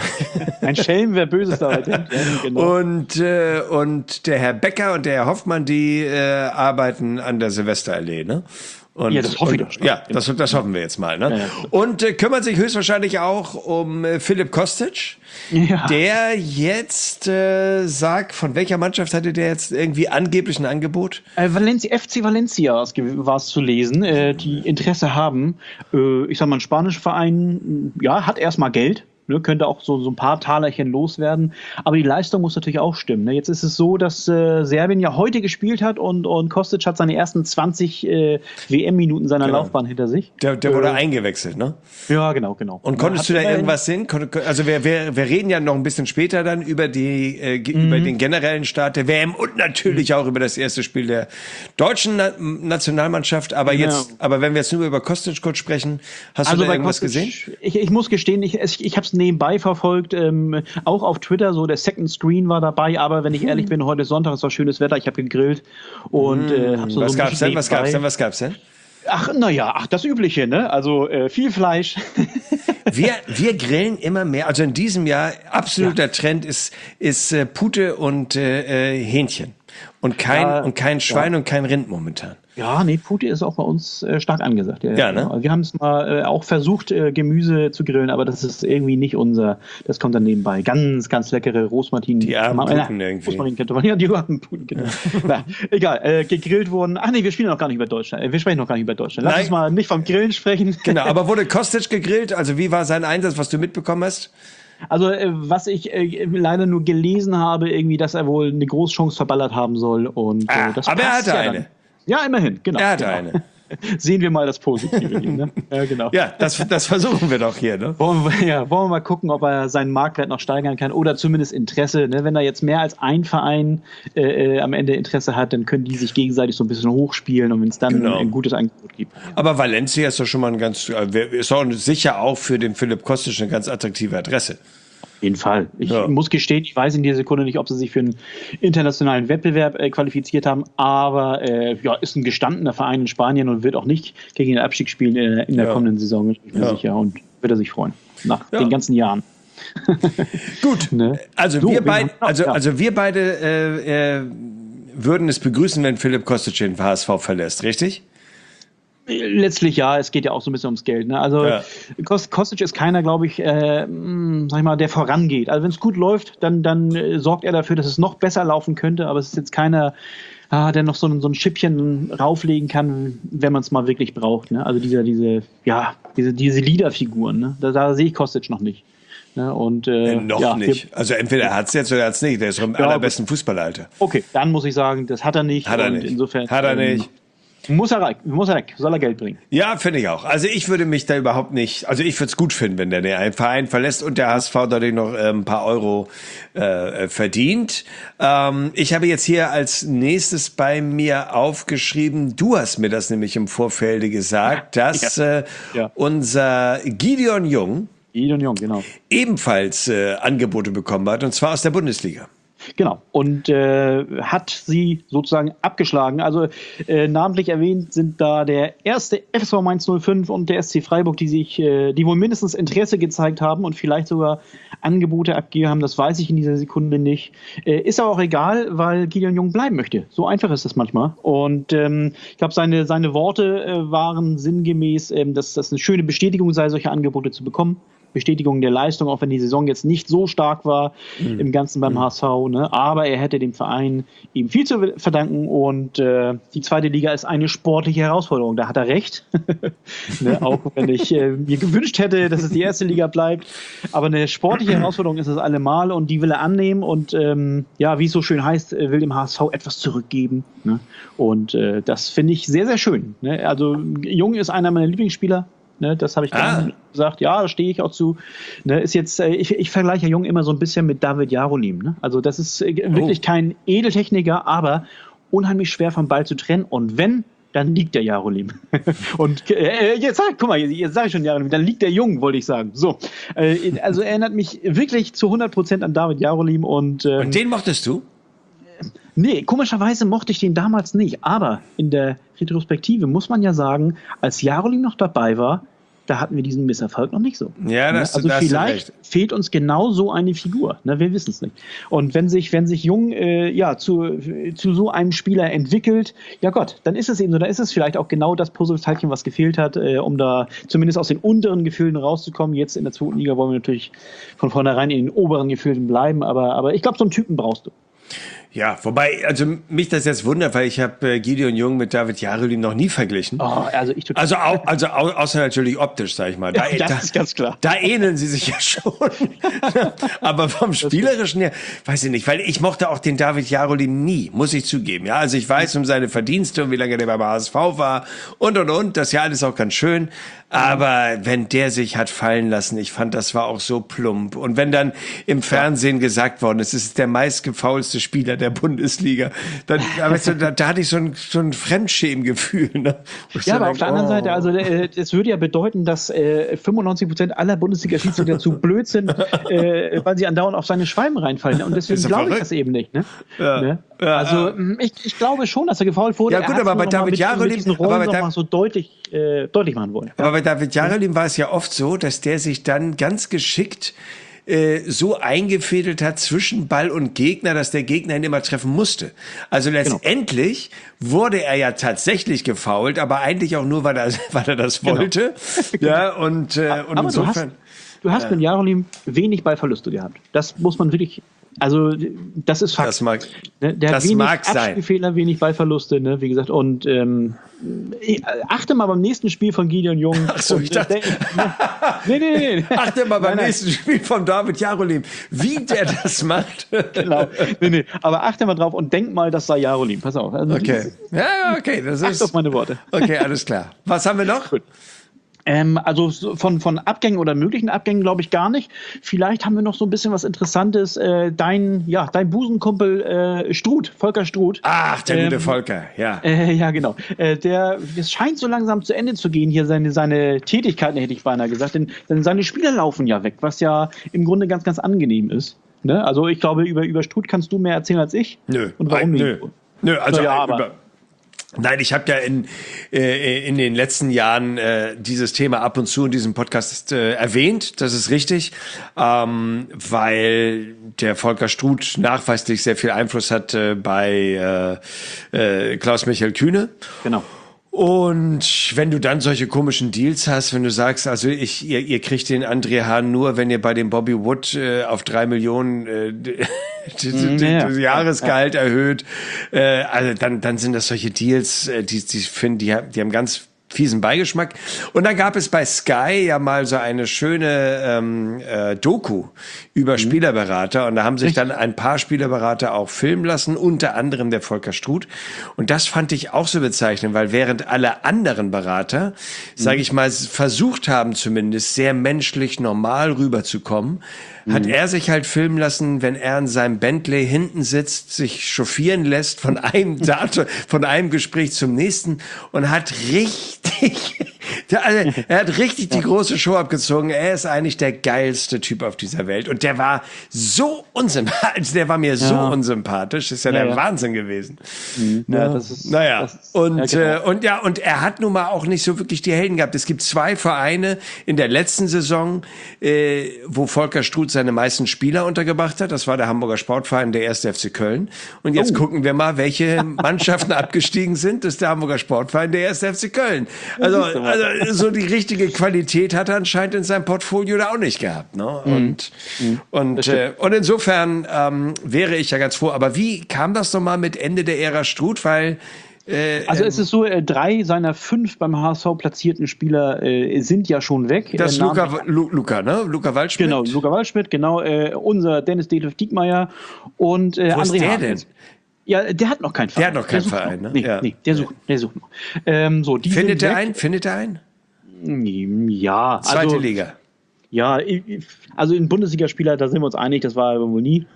S2: Ein Schelm, wer Böses dabei denkt. Ja,
S1: genau. Und, äh, und der Herr Becker und der Herr Hoffmann, die äh, arbeiten an der Silvesterallee, ne? Und,
S2: ja, das hoffe ich
S1: und,
S2: doch schon.
S1: Ja, das, das hoffen wir jetzt mal. Ne?
S2: Ja, ja.
S1: Und äh, kümmert sich höchstwahrscheinlich auch um äh, Philipp Kostic, ja. der jetzt äh, sagt, von welcher Mannschaft hatte der jetzt irgendwie angeblich ein Angebot?
S2: Äh, Valencia, F C Valencia war es zu lesen, äh, die Interesse haben. Äh, ich sag mal, ein spanischer Verein, ja, hat erstmal Geld. Ne, könnte auch so, so ein paar Talerchen loswerden. Aber die Leistung muss natürlich auch stimmen. Ne? Jetzt ist es so, dass äh, Serbien ja heute gespielt hat und, und Kostic hat seine ersten zwanzig äh, W M-Minuten seiner genau. Laufbahn hinter sich.
S1: Der, der wurde äh, eingewechselt, ne?
S2: Ja, genau, genau.
S1: Und konntest du da irgendwas sehen? Also wir, wir, wir reden ja noch ein bisschen später dann über, die, äh, mhm. über den generellen Start der W M und natürlich mhm. auch über das erste Spiel der deutschen Na- Nationalmannschaft. Aber
S2: ja.
S1: jetzt, aber wenn wir jetzt nur über Kostic kurz sprechen, hast
S2: also
S1: du da irgendwas
S2: Kostic,
S1: gesehen?
S2: Ich, ich muss gestehen, ich, ich habe es nebenbei verfolgt, ähm, auch auf Twitter, so der Second Screen war dabei, aber wenn ich hm. ehrlich bin, heute ist Sonntag, es war schönes Wetter, ich habe gegrillt und hm. äh, hab so
S1: was
S2: so
S1: gab's denn, was gab's denn, was gab's denn?
S2: Ach, naja, ach, das Übliche, ne? Also äh, viel Fleisch.
S1: wir, wir grillen immer mehr, also in diesem Jahr absoluter ja. Trend ist, ist äh, Pute und äh, Hähnchen und kein, ja, und kein Schwein ja. und kein Rind momentan.
S2: Ja, nee, Pute ist auch bei uns äh, stark angesagt. Ja,
S1: ja, ne?
S2: Also wir haben es mal äh, auch versucht, äh, Gemüse zu grillen, aber das ist irgendwie nicht unser, das kommt dann nebenbei. Ganz, ganz leckere Rosmarin.
S1: Die armen Puten äh, irgendwie.
S2: Rosmarin, ja, die armen Puten, genau. Na, egal, äh, gegrillt wurden. Ach nee, wir spielen noch gar nicht über Deutschland. Äh, wir sprechen noch gar nicht über Deutschland. Lass
S1: Nein.
S2: uns mal nicht vom Grillen sprechen.
S1: Genau, aber wurde Kostic gegrillt? Also wie war sein Einsatz, was du mitbekommen hast?
S2: Also äh, was ich äh, leider nur gelesen habe, irgendwie, dass er wohl eine Großchance verballert haben soll. Und,
S1: ah,
S2: äh, das
S1: aber er hatte
S2: ja
S1: eine.
S2: Dann. Ja, immerhin, genau.
S1: Er hatte
S2: genau.
S1: eine.
S2: Sehen wir mal das Positive hier, ne? Ja, genau.
S1: Ja, das, das versuchen wir doch hier, ne?
S2: Wollen wir, ja, wollen wir mal gucken, ob er seinen Marktwert noch steigern kann oder zumindest Interesse. Ne? Wenn er jetzt mehr als ein Verein äh, am Ende Interesse hat, dann können die sich gegenseitig so ein bisschen hochspielen und wenn es dann genau. ein gutes Angebot gibt.
S1: Aber Valencia ist doch schon mal ein ganz, ist doch sicher auch für den Philipp Kostic eine ganz attraktive Adresse.
S2: Auf jeden Fall. Ich
S1: ja.
S2: muss gestehen, ich weiß in dieser Sekunde nicht, ob sie sich für einen internationalen Wettbewerb äh, qualifiziert haben, aber äh, ja, ist ein gestandener Verein in Spanien und wird auch nicht gegen den Abstieg spielen äh, in der ja. kommenden Saison, bin ich mir ja. sicher, und wird er sich freuen. Nach ja. den ganzen Jahren.
S1: Gut, ne? also, so, wir beid, also, also wir beide äh, äh, würden es begrüßen, wenn Philipp Kostic den H S V verlässt, richtig?
S2: Letztlich ja, es geht ja auch so ein bisschen ums Geld. Ne? Also ja. Kostic ist keiner, glaube ich, äh, sag ich mal, der vorangeht. Also wenn es gut läuft, dann, dann äh, sorgt er dafür, dass es noch besser laufen könnte, aber es ist jetzt keiner, ah, der noch so ein, so ein Schippchen rauflegen kann, wenn man es mal wirklich braucht. Ne? Also diese, diese, ja, diese, diese Leaderfiguren, ne? da, da sehe ich Kostic noch nicht. Ne? Und, äh,
S1: äh, noch
S2: ja,
S1: nicht. Also entweder er hat es jetzt oder er hat es nicht. Der ist im ja, allerbesten Fußballalter.
S2: Okay, dann muss ich sagen, das hat er nicht.
S1: Hat er
S2: und
S1: nicht.
S2: Insofern,
S1: hat er nicht.
S2: Ähm, Muss er weg, muss er weg, soll er Geld bringen.
S1: Ja, finde ich auch. Also ich würde mich da überhaupt nicht, also ich würde es gut finden, wenn der den Verein verlässt und der H S V dadurch noch äh, ein paar Euro äh, verdient. Ähm, ich habe jetzt hier als nächstes bei mir aufgeschrieben, du hast mir das nämlich im Vorfeld gesagt, dass ja. Äh, ja. unser Gideon Jung,
S2: Gideon Jung, genau.
S1: ebenfalls äh, Angebote bekommen hat, und zwar aus der Bundesliga.
S2: Genau, und äh, hat sie sozusagen abgeschlagen. Also äh, namentlich erwähnt sind da der erste F S V Mainz null fünf und der S C Freiburg, die sich, äh, die wohl mindestens Interesse gezeigt haben und vielleicht sogar Angebote abgegeben haben. Das weiß ich in dieser Sekunde nicht. Äh, ist aber auch egal, weil Gideon Jung bleiben möchte. So einfach ist das manchmal. Und ähm, ich glaube, seine, seine Worte äh, waren sinngemäß, äh, dass das eine schöne Bestätigung sei, solche Angebote zu bekommen. Bestätigung der Leistung, auch wenn die Saison jetzt nicht so stark war mhm. im Ganzen beim mhm. H S V. Ne? Aber er hätte dem Verein ihm viel zu verdanken und äh, die zweite Liga ist eine sportliche Herausforderung. Da hat er recht. ne? Auch wenn ich äh, mir gewünscht hätte, dass es die erste Liga bleibt. Aber eine sportliche Herausforderung ist es allemal und die will er annehmen und ähm, ja, wie es so schön heißt, will dem H S V etwas zurückgeben. Ne? Und äh, das finde ich sehr, sehr schön. Ne? Also Jung ist einer meiner Lieblingsspieler. Ne, das habe ich ah. gesagt, ja, da stehe ich auch zu. Ne, ist jetzt, äh, ich, ich vergleiche Jung immer so ein bisschen mit David Jarolim. Ne? Also das ist äh, wirklich oh. kein Edeltechniker, aber unheimlich schwer vom Ball zu trennen. Und wenn, dann liegt der Jarolim. Und äh, jetzt sag, guck mal, jetzt, jetzt sage ich schon Jarolim, dann liegt der Jung, wollte ich sagen. So, äh, also erinnert mich wirklich zu hundert Prozent an David Jarolim. Und, ähm,
S1: und den mochtest du?
S2: Nee, komischerweise mochte ich den damals nicht. Aber in der Retrospektive muss man ja sagen, als Jarolim noch dabei war, da hatten wir diesen Misserfolg noch nicht so.
S1: Ja, das,
S2: also
S1: das
S2: vielleicht fehlt uns genau so eine Figur. Ne, wir wissen es nicht. Und wenn sich, wenn sich Jung äh, ja, zu, zu so einem Spieler entwickelt, ja Gott, dann ist es eben so. Da ist es vielleicht auch genau das Puzzleteilchen, was gefehlt hat, äh, um da zumindest aus den unteren Gefühlen rauszukommen. Jetzt in der zweiten Liga wollen wir natürlich von vornherein in den oberen Gefühlen bleiben. Aber, aber ich glaube, so einen Typen brauchst du.
S1: Ja, wobei, also mich das jetzt wundert, weil ich habe äh, Gideon Jung mit David Jarolim noch nie verglichen.
S2: Oh, also ich total.
S1: Also, au, also au, außer natürlich optisch, sag ich mal. Da,
S2: ja, das
S1: da,
S2: ist ganz klar.
S1: Da ähneln sie sich ja schon. Aber vom Spielerischen her, weiß ich nicht, weil ich mochte auch den David Jarolim nie, muss ich zugeben. Ja, also ich weiß um seine Verdienste und wie lange der beim H S V war und, und, und. Das ist ja alles auch ganz schön. Aber wenn der sich hat fallen lassen, ich fand, das war auch so plump. Und wenn dann im Fernsehen gesagt worden ist, es ist der meistgefaulste Spieler der Bundesliga, dann, weißt du, da, da hatte ich so ein, so ein Fremdschämgefühl. Ne?
S2: Ja, aber auf der anderen oh. Seite, also äh, das würde ja bedeuten, dass äh, fünfundneunzig Prozent aller Bundesliga-Schiedsrichter zu blöd sind, äh, weil sie andauernd auf seine Schwalben reinfallen. Und deswegen glaube ich das eben nicht. Ne? Ja. Ne? Ja, also äh, ich, ich glaube schon, dass er gefault wurde.
S1: Ja gut, aber bei David Jarolim
S2: aber bei da so deutlich, äh, deutlich machen wollen.
S1: Aber bei David Jarolim war es ja oft so, dass der sich dann ganz geschickt äh, so eingefädelt hat zwischen Ball und Gegner, dass der Gegner ihn immer treffen musste. Also letztendlich genau. wurde er ja tatsächlich gefoult, aber eigentlich auch nur, weil er, weil er das wollte. Genau. Ja, und, äh, und
S2: aber
S1: insofern...
S2: Du hast, du hast ja. mit Jarolim wenig Ballverluste gehabt. Das muss man wirklich... Also das ist Fakt.
S1: Das mag,
S2: ne? Der
S1: das
S2: hat wenig
S1: mag sein.
S2: Abspielfehler, wenig Ballverluste, ne? Wie gesagt. Und ähm, achte mal beim nächsten Spiel von Gideon Jung.
S1: Ach so, ich dachte,
S2: ne? nee, nee, nee.
S1: Achte mal beim nein, nächsten nein. Spiel von David Jarolim, wie der das macht.
S2: Genau. Nee, nee. Aber achte mal drauf und denk mal, das sei Jarolim. Pass auf. Also,
S1: okay. Ja, okay. Das ist.
S2: Achte auf meine Worte.
S1: Okay, alles klar. Was haben wir noch? Gut.
S2: Ähm, also von, von Abgängen oder möglichen Abgängen glaube ich gar nicht. Vielleicht haben wir noch so ein bisschen was Interessantes. Äh, dein, ja, dein Busenkumpel äh, Struth, Volker Struth.
S1: Ach, der
S2: ähm,
S1: gute Volker, ja.
S2: Äh, ja, genau. Äh, der, es scheint so langsam zu Ende zu gehen, hier seine, seine Tätigkeiten, hätte ich beinahe gesagt. Denn, denn seine Spieler laufen ja weg, was ja im Grunde ganz, ganz angenehm ist. Ne? Also ich glaube, über, über Struth kannst du mehr erzählen als ich.
S1: Nö.
S2: Und warum
S1: nicht?
S2: Nö.
S1: Nö, also
S2: ja,
S1: über,
S2: aber
S1: Nein, ich habe ja in, äh, in den letzten Jahren äh, dieses Thema ab und zu in diesem Podcast äh, erwähnt, das ist richtig, ähm, weil der Volker Struth nachweislich sehr viel Einfluss hat äh, bei äh, äh, Klaus-Michael Kühne.
S2: Genau.
S1: Und wenn du dann solche komischen Deals hast, wenn du sagst, also ich, ihr, ihr kriegt den André Hahn nur, wenn ihr bei dem Bobby Wood äh, auf drei Millionen äh, das ja, Jahresgehalt ja. erhöht, äh, also dann, dann sind das solche Deals, äh, die, die finden, die, die haben ganz fiesen Beigeschmack. Und dann gab es bei Sky ja mal so eine schöne ähm, äh, Doku über mhm. Spielerberater. Und da haben sich dann ein paar Spielerberater auch filmen lassen, unter anderem der Volker Struth. Und das fand ich auch so bezeichnend, weil während alle anderen Berater, mhm. sage ich mal, versucht haben zumindest sehr menschlich normal rüberzukommen, hat er sich halt filmen lassen, wenn er in seinem Bentley hinten sitzt, sich chauffieren lässt von einem Datum, von einem Gespräch zum nächsten und hat richtig, Der, also, er hat richtig die große Show abgezogen. Er ist eigentlich der geilste Typ auf dieser Welt. Und der war so unsympathisch. Der war mir so
S2: Ja.
S1: unsympathisch. Das ist ja,
S2: Ja,
S1: der
S2: ja.
S1: Wahnsinn gewesen.
S2: Mhm. Ja, das ist,
S1: Naja,
S2: das ist,
S1: und,
S2: ja, genau.
S1: äh, und ja, und er hat nun mal auch nicht so wirklich die Helden gehabt. Es gibt zwei Vereine in der letzten Saison, äh, wo Volker Struth seine meisten Spieler untergebracht hat. Das war der Hamburger Sportverein, der erste F C Köln. Und jetzt
S2: Oh.
S1: gucken wir mal, welche Mannschaften abgestiegen sind. Das ist der Hamburger Sportverein, der erste F C Köln. Also,
S2: siehst du mal.
S1: also so die richtige Qualität hat er anscheinend in seinem Portfolio da auch nicht gehabt. Ne? Und, und, äh, und insofern ähm, wäre ich ja ganz froh. Aber wie kam das nochmal mit Ende der Ära Struth? Weil äh,
S2: Also es ist so, äh, drei seiner fünf beim H S V platzierten Spieler äh, sind ja schon weg.
S1: das
S2: Äh,
S1: Luca,
S2: namentlich-
S1: Lu, Luca, ne? Luca Waldschmidt.
S2: Genau, Luca Waldschmidt, genau, äh, unser Dennis Detlef Diekmeyer und äh,
S1: Wo ist
S2: André
S1: der
S2: Hahn.
S1: denn?
S2: Ja, der hat noch keinen Verein.
S1: hat noch keinen
S2: sucht
S1: Verein,
S2: noch.
S1: ne?
S2: Nee,
S1: Ja.
S2: nee, der sucht, der sucht noch. Ähm, so, die
S1: Findet
S2: sind
S1: er
S2: weg.
S1: ein? Findet er ein?
S2: Ja,
S1: Zweite
S2: also,
S1: Liga.
S2: Ja, ich- also ein Bundesligaspieler, da sind wir uns einig, das war er wohl nie.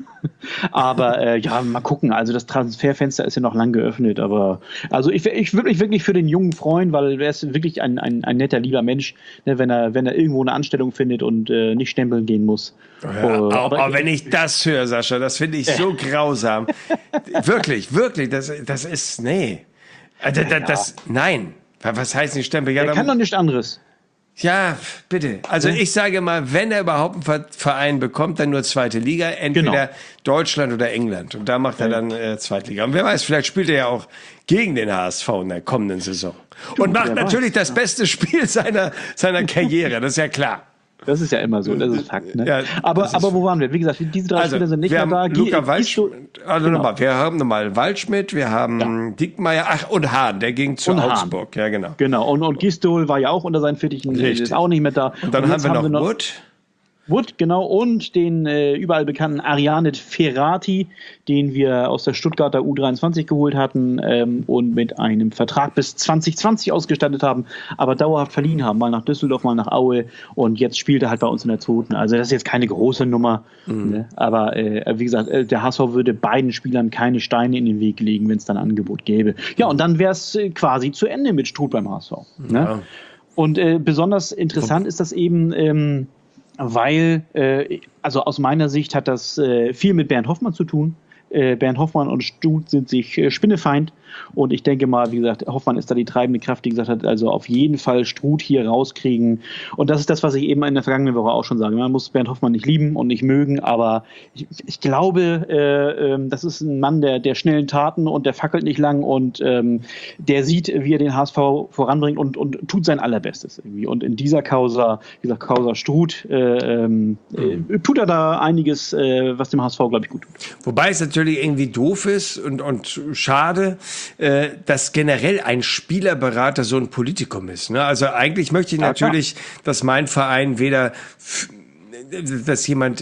S2: Aber äh, ja, mal gucken. Also das Transferfenster ist ja noch lang geöffnet. Aber also ich, ich würde mich wirklich für den Jungen freuen, weil er ist wirklich ein, ein, ein netter, lieber Mensch, ne, wenn er wenn er irgendwo eine Anstellung findet und äh, nicht stempeln gehen muss.
S1: Ja,
S2: Äh,
S1: auch,
S2: aber
S1: auch wenn ich das höre, Sascha, das finde ich so grausam. Wirklich, wirklich, das, das ist, nee. Äh, Das, das, das, nein. Was heißt nicht Stempel? Ja,
S2: er kann doch
S1: dann,
S2: nichts anderes.
S1: ja, bitte. Also ich sage mal, wenn er überhaupt einen Ver- Verein bekommt, dann nur zweite Liga, entweder
S2: Genau.
S1: Deutschland oder England. Und da macht er dann äh, Zweitliga. Und wer weiß, vielleicht spielt er ja auch gegen den H S V in der kommenden Saison. Und macht
S2: wer
S1: natürlich
S2: weiß.
S1: das beste Spiel seiner, seiner Karriere, das ist ja klar.
S2: Das ist ja immer so, das ist Fakt. Ne?
S1: Ja,
S2: aber,
S1: das ist-
S2: aber wo waren wir? Wie gesagt, diese drei
S1: Also,
S2: Spieler sind nicht
S1: wir
S2: mehr da.
S1: haben
S2: Gi-
S1: Luca
S2: Gisto-
S1: Waldschmidt, also
S2: Genau.
S1: nochmal, wir haben nochmal Waldschmidt, wir haben Diekmeyer, ach, und Hahn, der ging zu
S2: Und Hahn.
S1: Augsburg, ja, genau.
S2: Genau, und, und Gistol war ja auch unter seinen Fittichen,
S1: Richtig.
S2: ist auch nicht mehr da.
S1: Und dann
S2: Und
S1: haben
S2: jetzt
S1: wir noch Wood.
S2: Wood, genau, und den äh, überall bekannten Ariane Ferrati, den wir aus der Stuttgarter U dreiundzwanzig geholt hatten ähm, und mit einem Vertrag bis zwanzig zwanzig ausgestattet haben, aber dauerhaft verliehen haben, mal nach Düsseldorf, mal nach Aue, und jetzt spielt er halt bei uns in der zweiten. Also das ist jetzt keine große Nummer, ne? Aber äh, wie gesagt, äh, der H S V würde beiden Spielern keine Steine in den Weg legen, wenn es dann ein Angebot gäbe. Ja, und dann wäre es äh, quasi zu Ende mit Struth beim H S V. Ne?
S1: Ja.
S2: Und äh, besonders interessant ist das eben, ähm, weil, äh, also aus meiner Sicht hat das äh, viel mit Bernd Hoffmann zu tun. Äh, Bernd Hoffmann und Struth sind sich äh, Spinnefeind. Und ich denke mal, wie gesagt, Hoffmann ist da die treibende Kraft, die gesagt hat, also auf jeden Fall Struth hier rauskriegen. Und das ist das, was ich eben in der vergangenen Woche auch schon sage. Man muss Bernd Hoffmann nicht lieben und nicht mögen, aber ich, ich glaube, äh, ähm, das ist ein Mann der, der schnellen Taten und der fackelt nicht lang und ähm, der sieht, wie er den H S V voranbringt und, und tut sein Allerbestes irgendwie. Und in dieser Causa, dieser Causa Struth, äh, ähm, äh, tut er da einiges, äh, was dem H S V, glaube ich, gut tut.
S1: Wobei es natürlich irgendwie doof ist und, und schade, äh, dass generell ein Spielerberater so ein Politikum ist. Ne? Also eigentlich möchte ich
S2: Ja, klar.
S1: natürlich, dass mein Verein weder, f- dass jemand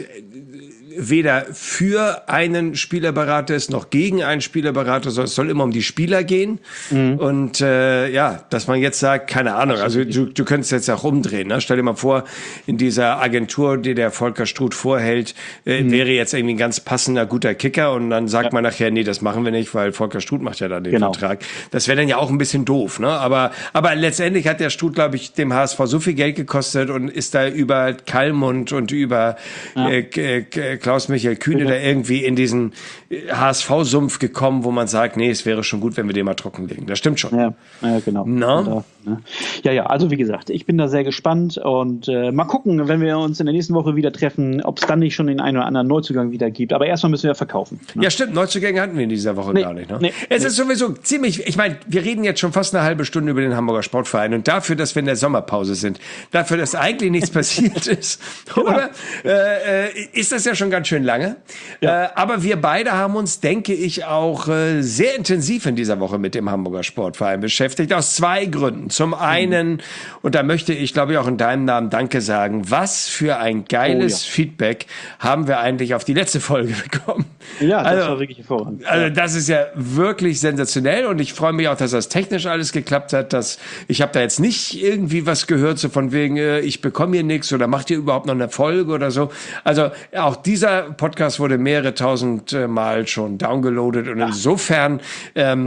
S1: weder für einen Spielerberater ist, noch gegen einen Spielerberater, sondern es soll immer um die Spieler gehen.
S2: Mhm.
S1: Und äh, ja, dass man jetzt sagt, keine Ahnung, also du, du könntest jetzt auch umdrehen. Ne? Stell dir mal vor, in dieser Agentur, die der Volker Struth vorhält, äh,
S2: Mhm.
S1: wäre jetzt irgendwie ein ganz passender, guter Kicker und dann sagt man nachher, nee, das machen wir nicht, weil Volker Struth macht ja dann den
S2: Genau.
S1: Vertrag. Das wäre dann ja auch ein bisschen doof. Ne? Aber, aber letztendlich hat der Struth, glaube ich, dem H S V so viel Geld gekostet und ist da über Kallmund und über
S2: Ja.
S1: äh, äh, Klaus-Michael Kühne da irgendwie in diesen H S V-Sumpf gekommen, wo man sagt, nee, es wäre schon gut, wenn wir den mal trockenlegen. Das stimmt schon.
S2: Ja, ja genau.
S1: Na?
S2: Da, ne? Ja, ja, also wie gesagt, ich bin da sehr gespannt und äh, mal gucken, wenn wir uns in der nächsten Woche wieder treffen, ob es dann nicht schon den einen oder anderen Neuzugang wieder gibt. Aber erstmal müssen wir verkaufen. Ne?
S1: Ja, stimmt. Neuzugänge hatten wir in dieser Woche
S2: Nee,
S1: gar nicht. Ne?
S2: nee,
S1: es
S2: nee.
S1: ist sowieso ziemlich, ich meine, wir reden jetzt schon fast eine halbe Stunde über den Hamburger Sportverein und dafür, dass wir in der Sommerpause sind, dafür, dass eigentlich nichts passiert ist, oder? Äh, äh, ist das ja schon ganz schön lange.
S2: Ja.
S1: Äh, aber wir beide haben uns, denke ich, auch äh, sehr intensiv in dieser Woche mit dem Hamburger Sportverein beschäftigt, aus zwei Gründen. Zum einen, und da möchte ich, glaube ich, auch in deinem Namen Danke sagen, was für ein geiles
S2: Oh, ja.
S1: Feedback haben wir eigentlich auf die letzte Folge bekommen.
S2: Ja, das
S1: Also-
S2: war wirklich hervorragend.
S1: Also das ist ja wirklich sensationell und ich freue mich auch, dass das technisch alles geklappt hat. Dass ich habe da jetzt nicht irgendwie was gehört, so von wegen, äh, ich bekomme hier nichts oder macht ihr überhaupt noch eine Folge oder so. Also auch dieser Podcast wurde mehrere tausend äh, Mal schon downgeloadet und insofern ähm,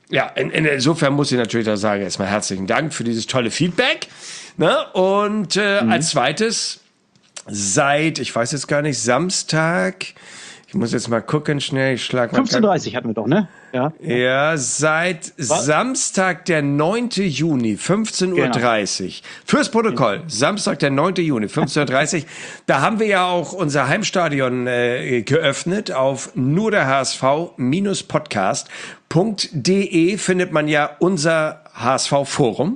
S1: Ja, in, in, insofern muss ich natürlich auch sagen, erstmal herzlichen Dank für dieses tolle Feedback. Ne? Und äh, mhm. als zweites, seit, ich weiß jetzt gar nicht, Samstag, ich muss jetzt mal gucken schnell, ich schlag mal.
S2: fünfzehn Uhr dreißig hatten wir doch, ne?
S1: Ja, ja seit Was? Samstag, der neunte Juni, fünfzehn Uhr dreißig. Genau. Fürs Protokoll, Samstag, der neunte Juni, fünfzehn Uhr dreißig. Da haben wir ja auch unser Heimstadion äh, geöffnet. Auf nur der H S V Podcast punkt de findet man ja unser H S V-Forum.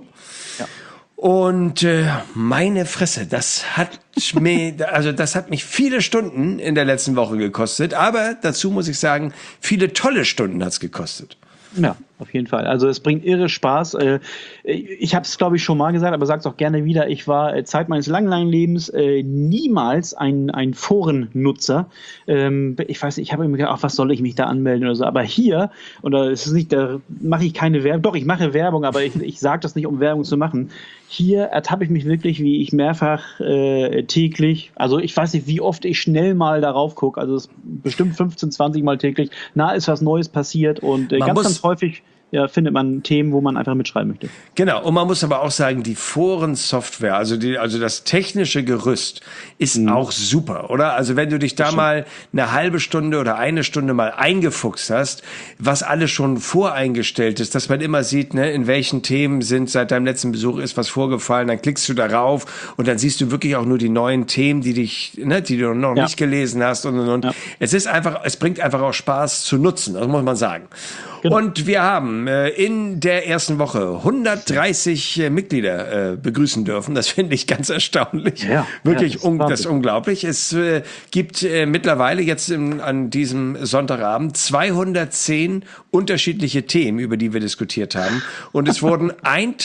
S1: Und äh, meine Fresse, das hat mir, also das hat mich viele Stunden in der letzten Woche gekostet. Aber dazu muss ich sagen, viele tolle Stunden hat's gekostet.
S2: Ja, auf jeden Fall. Also es bringt irre Spaß. Ich habe es, glaube ich, schon mal gesagt, aber sage es auch gerne wieder. Ich war Zeit meines langen, langen Lebens niemals ein, ein Forennutzer. Ich weiß nicht, ich habe mir gedacht, ach, was soll ich mich da anmelden oder so. Aber hier, und da ist es nicht, da mache ich keine Werbung. Doch, ich mache Werbung, aber ich, ich sage das nicht, um Werbung zu machen. Hier ertappe ich mich wirklich, wie ich mehrfach äh, täglich, also ich weiß nicht, wie oft ich schnell mal darauf gucke, also es ist bestimmt fünfzehn, zwanzig Mal täglich, na, ist was Neues passiert und äh, ganz, ganz häufig ja, findet man Themen, wo man einfach mitschreiben möchte.
S1: Genau, und man muss aber auch sagen, die Forensoftware, also die, also das technische Gerüst ist mhm. auch super, oder? Also wenn du dich da mal eine halbe Stunde oder eine Stunde mal eingefuchst hast, was alles schon voreingestellt ist, dass man immer sieht, ne, in welchen Themen sind seit deinem letzten Besuch ist was vorgefallen, dann klickst du darauf und dann siehst du wirklich auch nur die neuen Themen, die dich, ne, die du noch ja. nicht gelesen hast und und und. Ja. Es ist einfach, es bringt einfach auch Spaß zu nutzen, das muss man sagen. Genau. Und wir haben äh, in der ersten Woche hundertdreißig äh, Mitglieder äh, begrüßen dürfen. Das finde ich ganz erstaunlich. Ja, Wirklich, ja, das, un- das ist unglaublich. Es äh, gibt äh, mittlerweile jetzt im, an diesem Sonntagabend zweihundertzehn unterschiedliche Themen, über die wir diskutiert haben. Und es wurden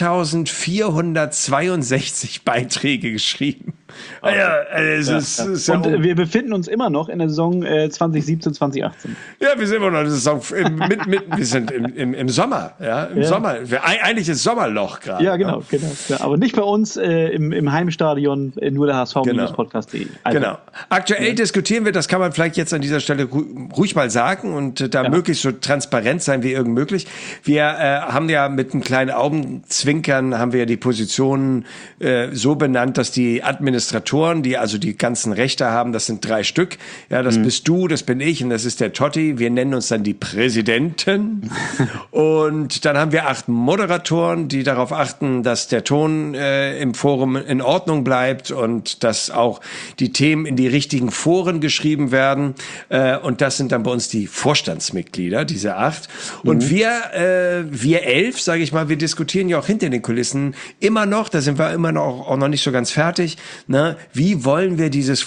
S1: eintausendvierhundertzweiundsechzig Beiträge geschrieben.
S2: Ah, ja, es ja, ist, ja. Ist ja und um- wir befinden uns immer noch in der Saison äh, zwanzig siebzehn, zwanzig achtzehn.
S1: Ja, wir sind immer noch in der Saison, im, mit, mit, wir sind im, im, im Sommer, ja, im ja. Sommer. Wir, eigentlich ist Sommerloch gerade.
S2: Ja, genau, ja. genau. Ja, aber nicht bei uns äh, im, im Heimstadion, äh, nur der H S V Podcast punkt de.
S1: Genau. Also, genau. Aktuell ja. diskutieren wir, das kann man vielleicht jetzt an dieser Stelle ru- ruhig mal sagen und äh, da ja. möglichst so transparent sein wie irgend möglich. Wir äh, haben ja mit einem kleinen Augenzwinkern haben wir ja die Positionen äh, so benannt, dass die Administratoren, die also die ganzen Rechte haben, das sind drei Stück. Ja, das mhm. bist du, das bin ich und das ist der Totti. Wir nennen uns dann die Präsidenten. Und dann haben wir acht Moderatoren, die darauf achten, dass der Ton äh, im Forum in Ordnung bleibt und dass auch die Themen in die richtigen Foren geschrieben werden. Äh, und das sind dann bei uns die Vorstandsmitglieder, diese acht. Mhm. Und wir, äh, wir elf, sage ich mal, wir diskutieren ja auch hinter den Kulissen immer noch, da sind wir immer noch auch noch nicht so ganz fertig. Ne? Wie wollen wir dieses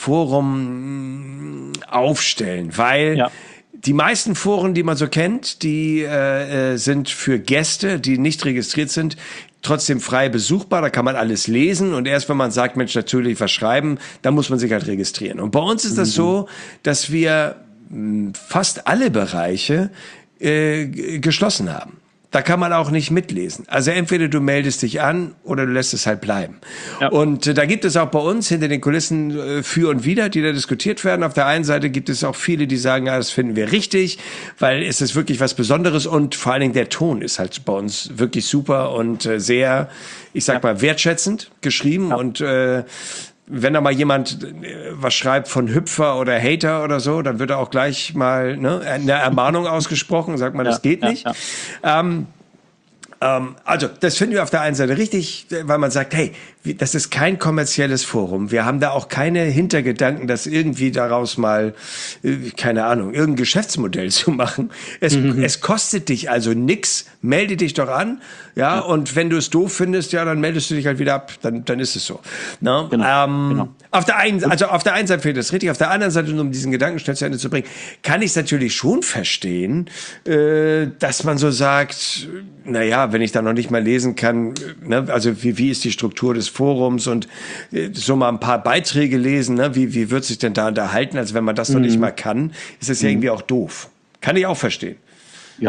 S1: Forum aufstellen? Weil ja. die meisten Foren, die man so kennt, die äh, sind für Gäste, die nicht registriert sind, trotzdem frei besuchbar. Da kann man alles lesen und erst wenn man sagt, Mensch, natürlich was schreiben, dann muss man sich halt registrieren. Und bei uns ist das mhm. so, dass wir mh, fast alle Bereiche äh, geschlossen haben. Da kann man auch nicht mitlesen. Also entweder du meldest dich an oder du lässt es halt bleiben. Ja. Und äh, da gibt es auch bei uns hinter den Kulissen äh, für und wider, die da diskutiert werden. Auf der einen Seite gibt es auch viele, die sagen, ja, das finden wir richtig, weil es ist wirklich was Besonderes und vor allen Dingen der Ton ist halt bei uns wirklich super und äh, sehr, ich sag ja. mal, wertschätzend geschrieben ja. und äh, wenn da mal jemand was schreibt von Hüpfer oder Hater oder so, dann wird er auch gleich mal ne, eine Ermahnung ausgesprochen, sagt man, das ja, geht ja, nicht. Ja. Ähm, ähm, also, das finden wir auf der einen Seite richtig, weil man sagt, hey, das ist kein kommerzielles Forum. Wir haben da auch keine Hintergedanken, das irgendwie daraus mal, keine Ahnung, irgendein Geschäftsmodell zu machen. Es, mhm. es kostet dich also nix. Melde dich doch an, ja, ja. Und wenn du es doof findest, ja, dann meldest du dich halt wieder ab. Dann, dann ist es so. Ne? Genau, ähm, genau. Auf der einen, also auf der einen Seite finde ich das richtig, auf der anderen Seite, um diesen Gedanken schnell zu Ende zu bringen, kann ich es natürlich schon verstehen, äh, dass man so sagt, naja, wenn ich da noch nicht mal lesen kann, ne, also wie, wie ist die Struktur des Forums und äh, so mal ein paar Beiträge lesen, ne, wie, wie wird sich denn da unterhalten, als wenn man das mhm. noch nicht mal kann, ist das ja mhm. irgendwie auch doof. Kann ich auch verstehen.
S2: Ja.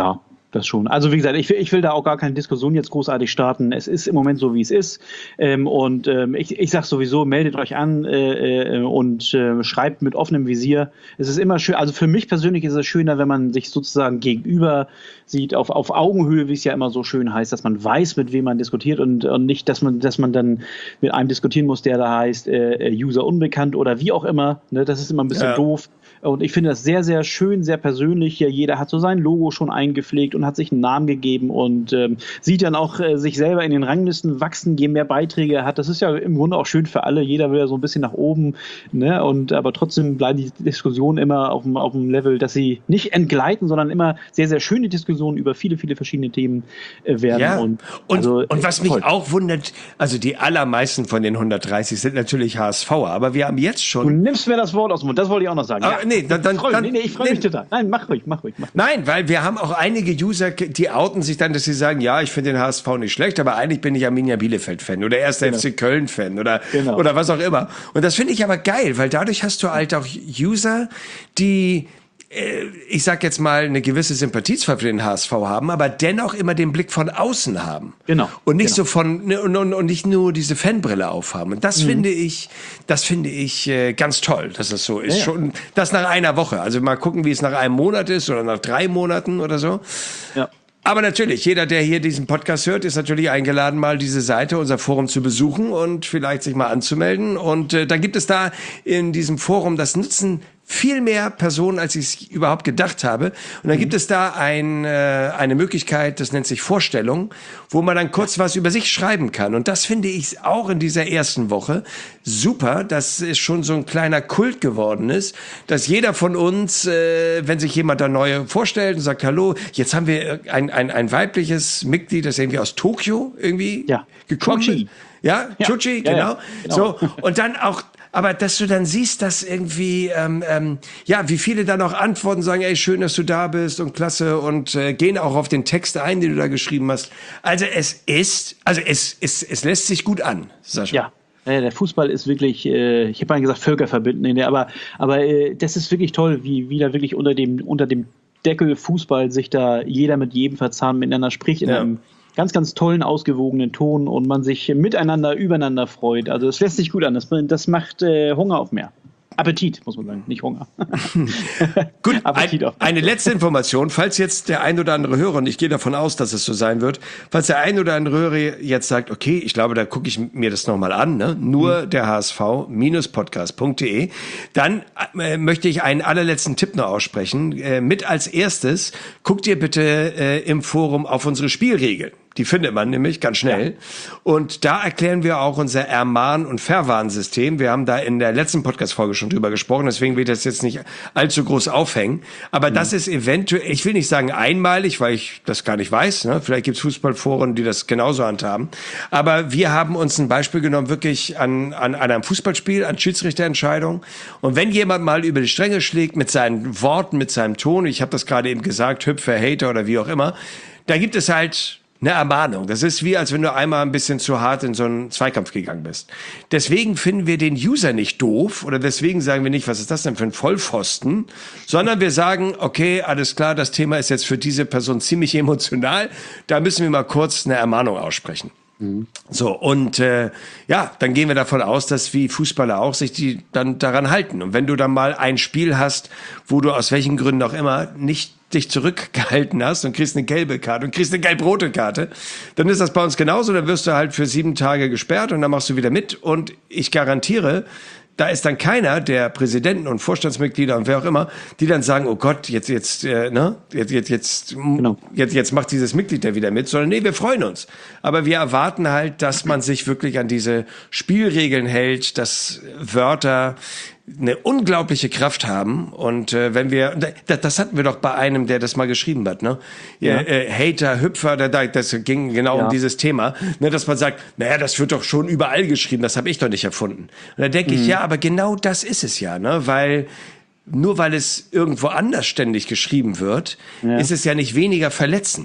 S2: Das schon. Also wie gesagt, ich will, ich will da auch gar keine Diskussion jetzt großartig starten. Es ist im Moment so, wie es ist. Ähm, und ähm, ich, ich sage sowieso, meldet euch an äh, äh, und äh, schreibt mit offenem Visier. Es ist immer schön, also für mich persönlich ist es schöner, wenn man sich sozusagen gegenüber sieht, auf, auf Augenhöhe, wie es ja immer so schön heißt, dass man weiß, mit wem man diskutiert und, und nicht, dass man, dass man dann mit einem diskutieren muss, der da heißt äh, User unbekannt oder wie auch immer. Ne? Das ist immer ein bisschen
S1: Ja.
S2: doof. Und ich finde das sehr, sehr schön, sehr persönlich. Ja, jeder hat so sein Logo schon eingepflegt und hat sich einen Namen gegeben und ähm, sieht dann auch äh, sich selber in den Ranglisten wachsen, je mehr Beiträge er hat. Das ist ja im Grunde auch schön für alle. Jeder will ja so ein bisschen nach oben, ne? Und aber trotzdem bleiben die Diskussionen immer auf dem, auf dem Level, dass sie nicht entgleiten, sondern immer sehr, sehr schöne Diskussionen über viele, viele verschiedene Themen äh, werden.
S1: Ja.
S2: Und,
S1: Und,
S2: also,
S1: und was mich
S2: toll.
S1: auch wundert, also die allermeisten von den hundertdreißig sind natürlich HSVer, aber wir haben jetzt schon.
S2: Du nimmst mir das Wort aus dem Mund, das wollte ich auch noch sagen.
S1: Ah, nee, dann, dann,
S2: ich freue
S1: dann,
S2: mich, nee, ich freu mich
S1: nee.
S2: total. Nein, mach ruhig, mach ruhig. Mach.
S1: Nein, weil wir haben auch einige User, die outen sich dann, dass sie sagen, ja, ich finde den H S V nicht schlecht, aber eigentlich bin ich Arminia Bielefeld-Fan oder erster
S2: Genau.
S1: F C Köln-Fan oder,
S2: Genau.
S1: oder was auch immer. Und das finde ich aber geil, weil dadurch hast du halt auch User, die, äh, ich sag jetzt mal, eine gewisse Sympathie zwar für den H S V haben, aber dennoch immer den Blick von außen haben.
S2: Genau.
S1: Und nicht
S2: Genau.
S1: so von, ne, und, und, und nicht nur diese Fanbrille aufhaben. Und das
S2: Mhm.
S1: finde ich, das finde ich äh, ganz toll, dass es so ist.
S2: Ja, ja.
S1: Schon, das nach einer Woche. Also mal gucken, wie es nach einem Monat ist oder nach drei Monaten oder so.
S2: Ja.
S1: Aber natürlich, jeder, der hier diesen Podcast hört, ist natürlich eingeladen, mal diese Seite, unser Forum zu besuchen und vielleicht sich mal anzumelden. Und äh, dann gibt es da in diesem Forum, das nutzen viel mehr Personen, als ich es überhaupt gedacht habe. Und dann gibt es da ein, äh, eine Möglichkeit, das nennt sich Vorstellung, wo man dann kurz was über sich schreiben kann. Und das finde ich auch in dieser ersten Woche super, dass es schon so ein kleiner Kult geworden ist, dass jeder von uns, äh, wenn sich jemand da neu vorstellt und sagt, hallo, jetzt haben wir ein, ein, ein weibliches Mitglied, das irgendwie aus Tokio irgendwie
S2: Ja.
S1: gekommen
S2: Chuchi.
S1: ist. Ja,
S2: Ja.
S1: Chuchi,
S2: Ja,
S1: genau.
S2: ja, genau.
S1: So, und dann auch, aber dass du dann siehst, dass irgendwie, ähm, ähm, ja, wie viele dann auch antworten, sagen, ey, schön, dass du da bist und klasse und äh, gehen auch auf den Text ein, den du da geschrieben hast. Also es ist, also es, es, es lässt sich gut an, Sascha.
S2: Ja. Äh, Der Fußball ist wirklich, äh, ich habe mal gesagt, völkerverbindend, nee, aber, aber äh, das ist wirklich toll, wie, wie da wirklich unter dem, unter dem Deckel Fußball sich da jeder mit jedem verzahnt miteinander spricht in
S1: Ja.
S2: einem ganz, ganz tollen, ausgewogenen Ton und man sich miteinander, übereinander freut. Also es lässt sich gut an, das, das macht äh, Hunger auf mehr. Appetit, muss man sagen, nicht Hunger.
S1: Gut,
S2: Appetit
S1: ein,
S2: auf mehr.
S1: eine letzte Information, falls jetzt der ein oder andere Hörer, und ich gehe davon aus, dass es so sein wird, falls der ein oder andere Hörer jetzt sagt, okay, ich glaube, da gucke ich mir das nochmal an, ne? nur der H S V Podcast punkt de, dann äh, möchte ich einen allerletzten Tipp noch aussprechen. Äh, mit als erstes, guckt ihr bitte äh, im Forum auf unsere Spielregeln. Die findet man nämlich ganz schnell. Ja. Und da erklären wir auch unser Ermahn- und Verwarnsystem. Wir haben da in der letzten Podcast-Folge schon drüber gesprochen, deswegen will ich das jetzt nicht allzu groß aufhängen. Aber mhm. das ist eventuell, ich will nicht sagen einmalig, weil ich das gar nicht weiß. Ne? Vielleicht gibt es Fußballforen, die das genauso handhaben. Aber wir haben uns ein Beispiel genommen, wirklich an, an, an einem Fußballspiel, an Schiedsrichterentscheidung. Und wenn jemand mal über die Stränge schlägt mit seinen Worten, mit seinem Ton, ich habe das gerade eben gesagt, Hüpfer, Hater oder wie auch immer, da gibt es halt eine Ermahnung. Das ist wie, als wenn du einmal ein bisschen zu hart in so einen Zweikampf gegangen bist. Deswegen finden wir den User nicht doof oder deswegen sagen wir nicht, was ist das denn für ein Vollpfosten, sondern wir sagen, okay, alles klar, das Thema ist jetzt für diese Person ziemlich emotional, da müssen wir mal kurz eine Ermahnung aussprechen. Mhm. So, und äh, ja, dann gehen wir davon aus, dass wie Fußballer auch sich die dann daran halten. Und wenn du dann mal ein Spiel hast, wo du aus welchen Gründen auch immer nicht dich zurückgehalten hast und kriegst eine gelbe Karte und kriegst eine gelb-rote Karte, dann ist das bei uns genauso. Dann wirst du halt für sieben Tage gesperrt und dann machst du wieder mit. Und ich garantiere, da ist dann keiner der Präsidenten und Vorstandsmitglieder und wer auch immer, die dann sagen, oh Gott, jetzt, jetzt, äh, ne, jetzt, jetzt, jetzt,
S2: Genau.
S1: jetzt, jetzt macht dieses Mitglied da wieder mit, sondern nee, wir freuen uns. Aber wir erwarten halt, dass man sich wirklich an diese Spielregeln hält, dass Wörter eine unglaubliche Kraft haben und äh, wenn wir, das, das hatten wir doch bei einem, der das mal geschrieben hat, ne? Ja. Äh, äh, Hater, Hüpfer, da, da, das ging genau ja. um dieses Thema, ne, dass man sagt, naja, das wird doch schon überall geschrieben, das habe ich doch nicht erfunden. Und da denke mhm. ich, ja, aber genau das ist es ja, ne, weil nur weil es irgendwo anders ständig geschrieben wird, ja. ist es ja nicht weniger verletzend.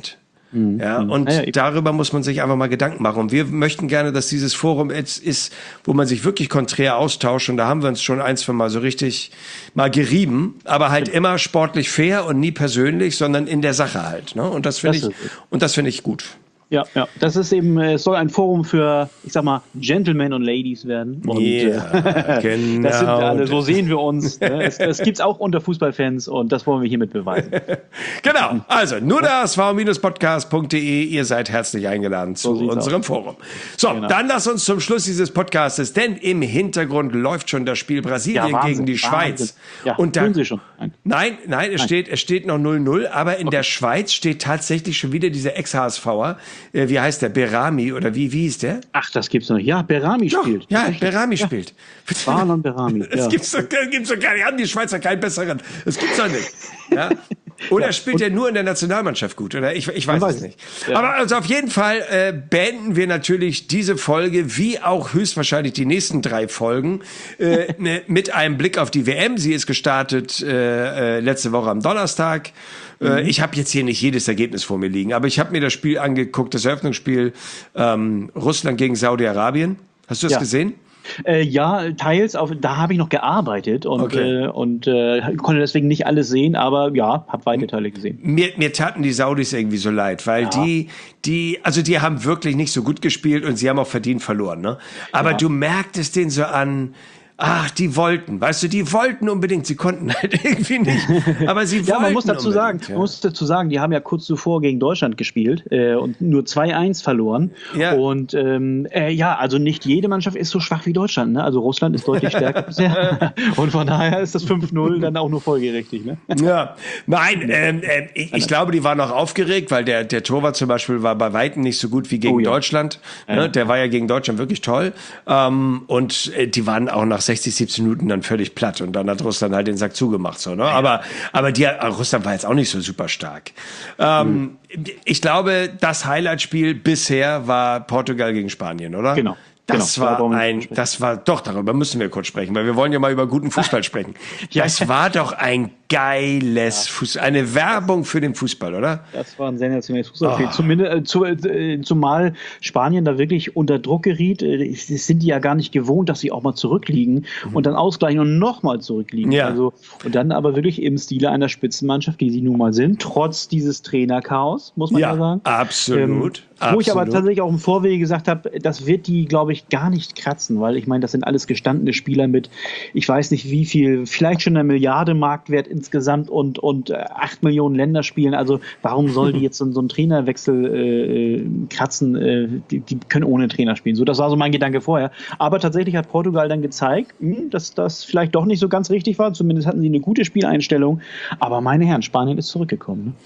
S1: Mhm. Ja, und ja, ja, darüber muss man sich einfach mal Gedanken machen. Und wir möchten gerne, dass dieses Forum jetzt ist, wo man sich wirklich konträr austauscht. Und da haben wir uns schon ein, zwei Mal so richtig mal gerieben. Aber halt immer sportlich fair und nie persönlich, sondern in der Sache halt. Ne? Und das finde ich, und das finde ich gut.
S2: Ja, ja, das ist eben, es soll ein Forum für, ich sag mal, Gentlemen und Ladies werden. Und
S1: yeah, genau.
S2: Das sind alle, so sehen wir uns. Ne? Es, es gibt's auch unter Fußballfans und das wollen wir hiermit beweisen.
S1: Genau, also nur der H S V Podcast punkt de, ihr seid herzlich eingeladen zu so unserem aus. Forum. So, genau. Dann lass uns zum Schluss dieses Podcastes, denn im Hintergrund läuft schon das Spiel Brasilien ja, gegen die Schweiz.
S2: Ja,
S1: und da,
S2: Sie schon.
S1: Nein, nein, nein es, nein. Steht, es steht noch null null, aber in okay. der Schweiz steht tatsächlich schon wieder dieser Ex-HSVer, wie heißt der, Berami oder wie, wie hieß der?
S2: Ach, das gibt's noch nicht. Ja, Berami
S1: Doch,
S2: spielt.
S1: Ja, Berami ja. spielt.
S2: Marlon Berami.
S1: Das ja. gibt's doch, das gibt's doch gar nicht. Haben die Schweizer keinen besseren. Das gibt's doch nicht. Ja? Oder ja. spielt er nur in der Nationalmannschaft gut? Oder ich, ich weiß, weiß es nicht. Ja. Aber also auf jeden Fall äh, beenden wir natürlich diese Folge, wie auch höchstwahrscheinlich die nächsten drei Folgen, äh, ne, mit einem Blick auf die W M. Sie ist gestartet äh, äh, letzte Woche am Donnerstag. Mhm. Ich habe jetzt hier nicht jedes Ergebnis vor mir liegen, aber ich habe mir das Spiel angeguckt, das Eröffnungsspiel ähm, Russland gegen Saudi-Arabien. Hast du das
S2: ja.
S1: gesehen?
S2: Äh, ja, teils. Auf, da habe ich noch gearbeitet und, okay. äh, und äh, konnte deswegen nicht alles sehen, aber ja, habe weite Teile gesehen.
S1: Mir, mir taten die Saudis irgendwie so leid, weil ja. die, die, also die haben wirklich nicht so gut gespielt und sie haben auch verdient verloren. Ne? Aber ja. du merktest denen so an, ach, die wollten, weißt du, die wollten unbedingt, sie konnten halt irgendwie nicht, aber sie wollten
S2: ja, man muss dazu sagen, ja. man muss dazu sagen, die haben ja kurz zuvor gegen Deutschland gespielt äh, und nur zwei eins verloren ja. und ähm, äh, ja, also nicht jede Mannschaft ist so schwach wie Deutschland, ne? Also Russland ist deutlich stärker bisher und von daher ist das fünf null dann auch nur folgerichtig, ne?
S1: Ja, nein, ähm, äh, ich, ich glaube, die waren auch aufgeregt, weil der, der Torwart zum Beispiel war bei Weitem nicht so gut wie gegen oh, ja. Deutschland, ne? Ja. Der war ja gegen Deutschland wirklich toll ähm, und äh, die waren auch nach sechzig, siebzig Minuten dann völlig platt und dann hat Russland halt den Sack zugemacht. So, ne? Aber, aber die, Russland war jetzt auch nicht so super stark. Ähm, mhm. Ich glaube, das Highlight-Spiel bisher war Portugal gegen Spanien, oder?
S2: Genau.
S1: Das
S2: genau,
S1: war ein, das war, doch, darüber müssen wir kurz sprechen, weil wir wollen ja mal über guten Fußball sprechen. Das war doch ein geiles ja. Fußball, eine Werbung für den Fußball, oder?
S2: Das war ein sensationelles Fußballspiel. Oh. Zumindest, äh, zu, äh, zumal Spanien da wirklich unter Druck geriet. Äh, das sind die ja gar nicht gewohnt, dass sie auch mal zurückliegen mhm. und dann ausgleichen und nochmal zurückliegen.
S1: Ja.
S2: Also, und dann aber wirklich im Stile einer Spitzenmannschaft, die sie nun mal sind, trotz dieses Trainerchaos, muss man ja, ja sagen.
S1: Absolut.
S2: Ähm, Absolut. Wo ich aber tatsächlich auch im Vorwege gesagt habe, das wird die, glaube ich, gar nicht kratzen, weil ich meine, das sind alles gestandene Spieler mit, ich weiß nicht wie viel, vielleicht schon eine Milliarde Marktwert insgesamt und, und acht Millionen Länderspielen. Also warum soll die jetzt so, so einen Trainerwechsel äh, kratzen? Äh, die, die können ohne Trainer spielen. So, das war so mein Gedanke vorher. Aber tatsächlich hat Portugal dann gezeigt, mh, dass das vielleicht doch nicht so ganz richtig war. Zumindest hatten sie eine gute Spieleinstellung. Aber meine Herren, Spanien ist zurückgekommen. Ne?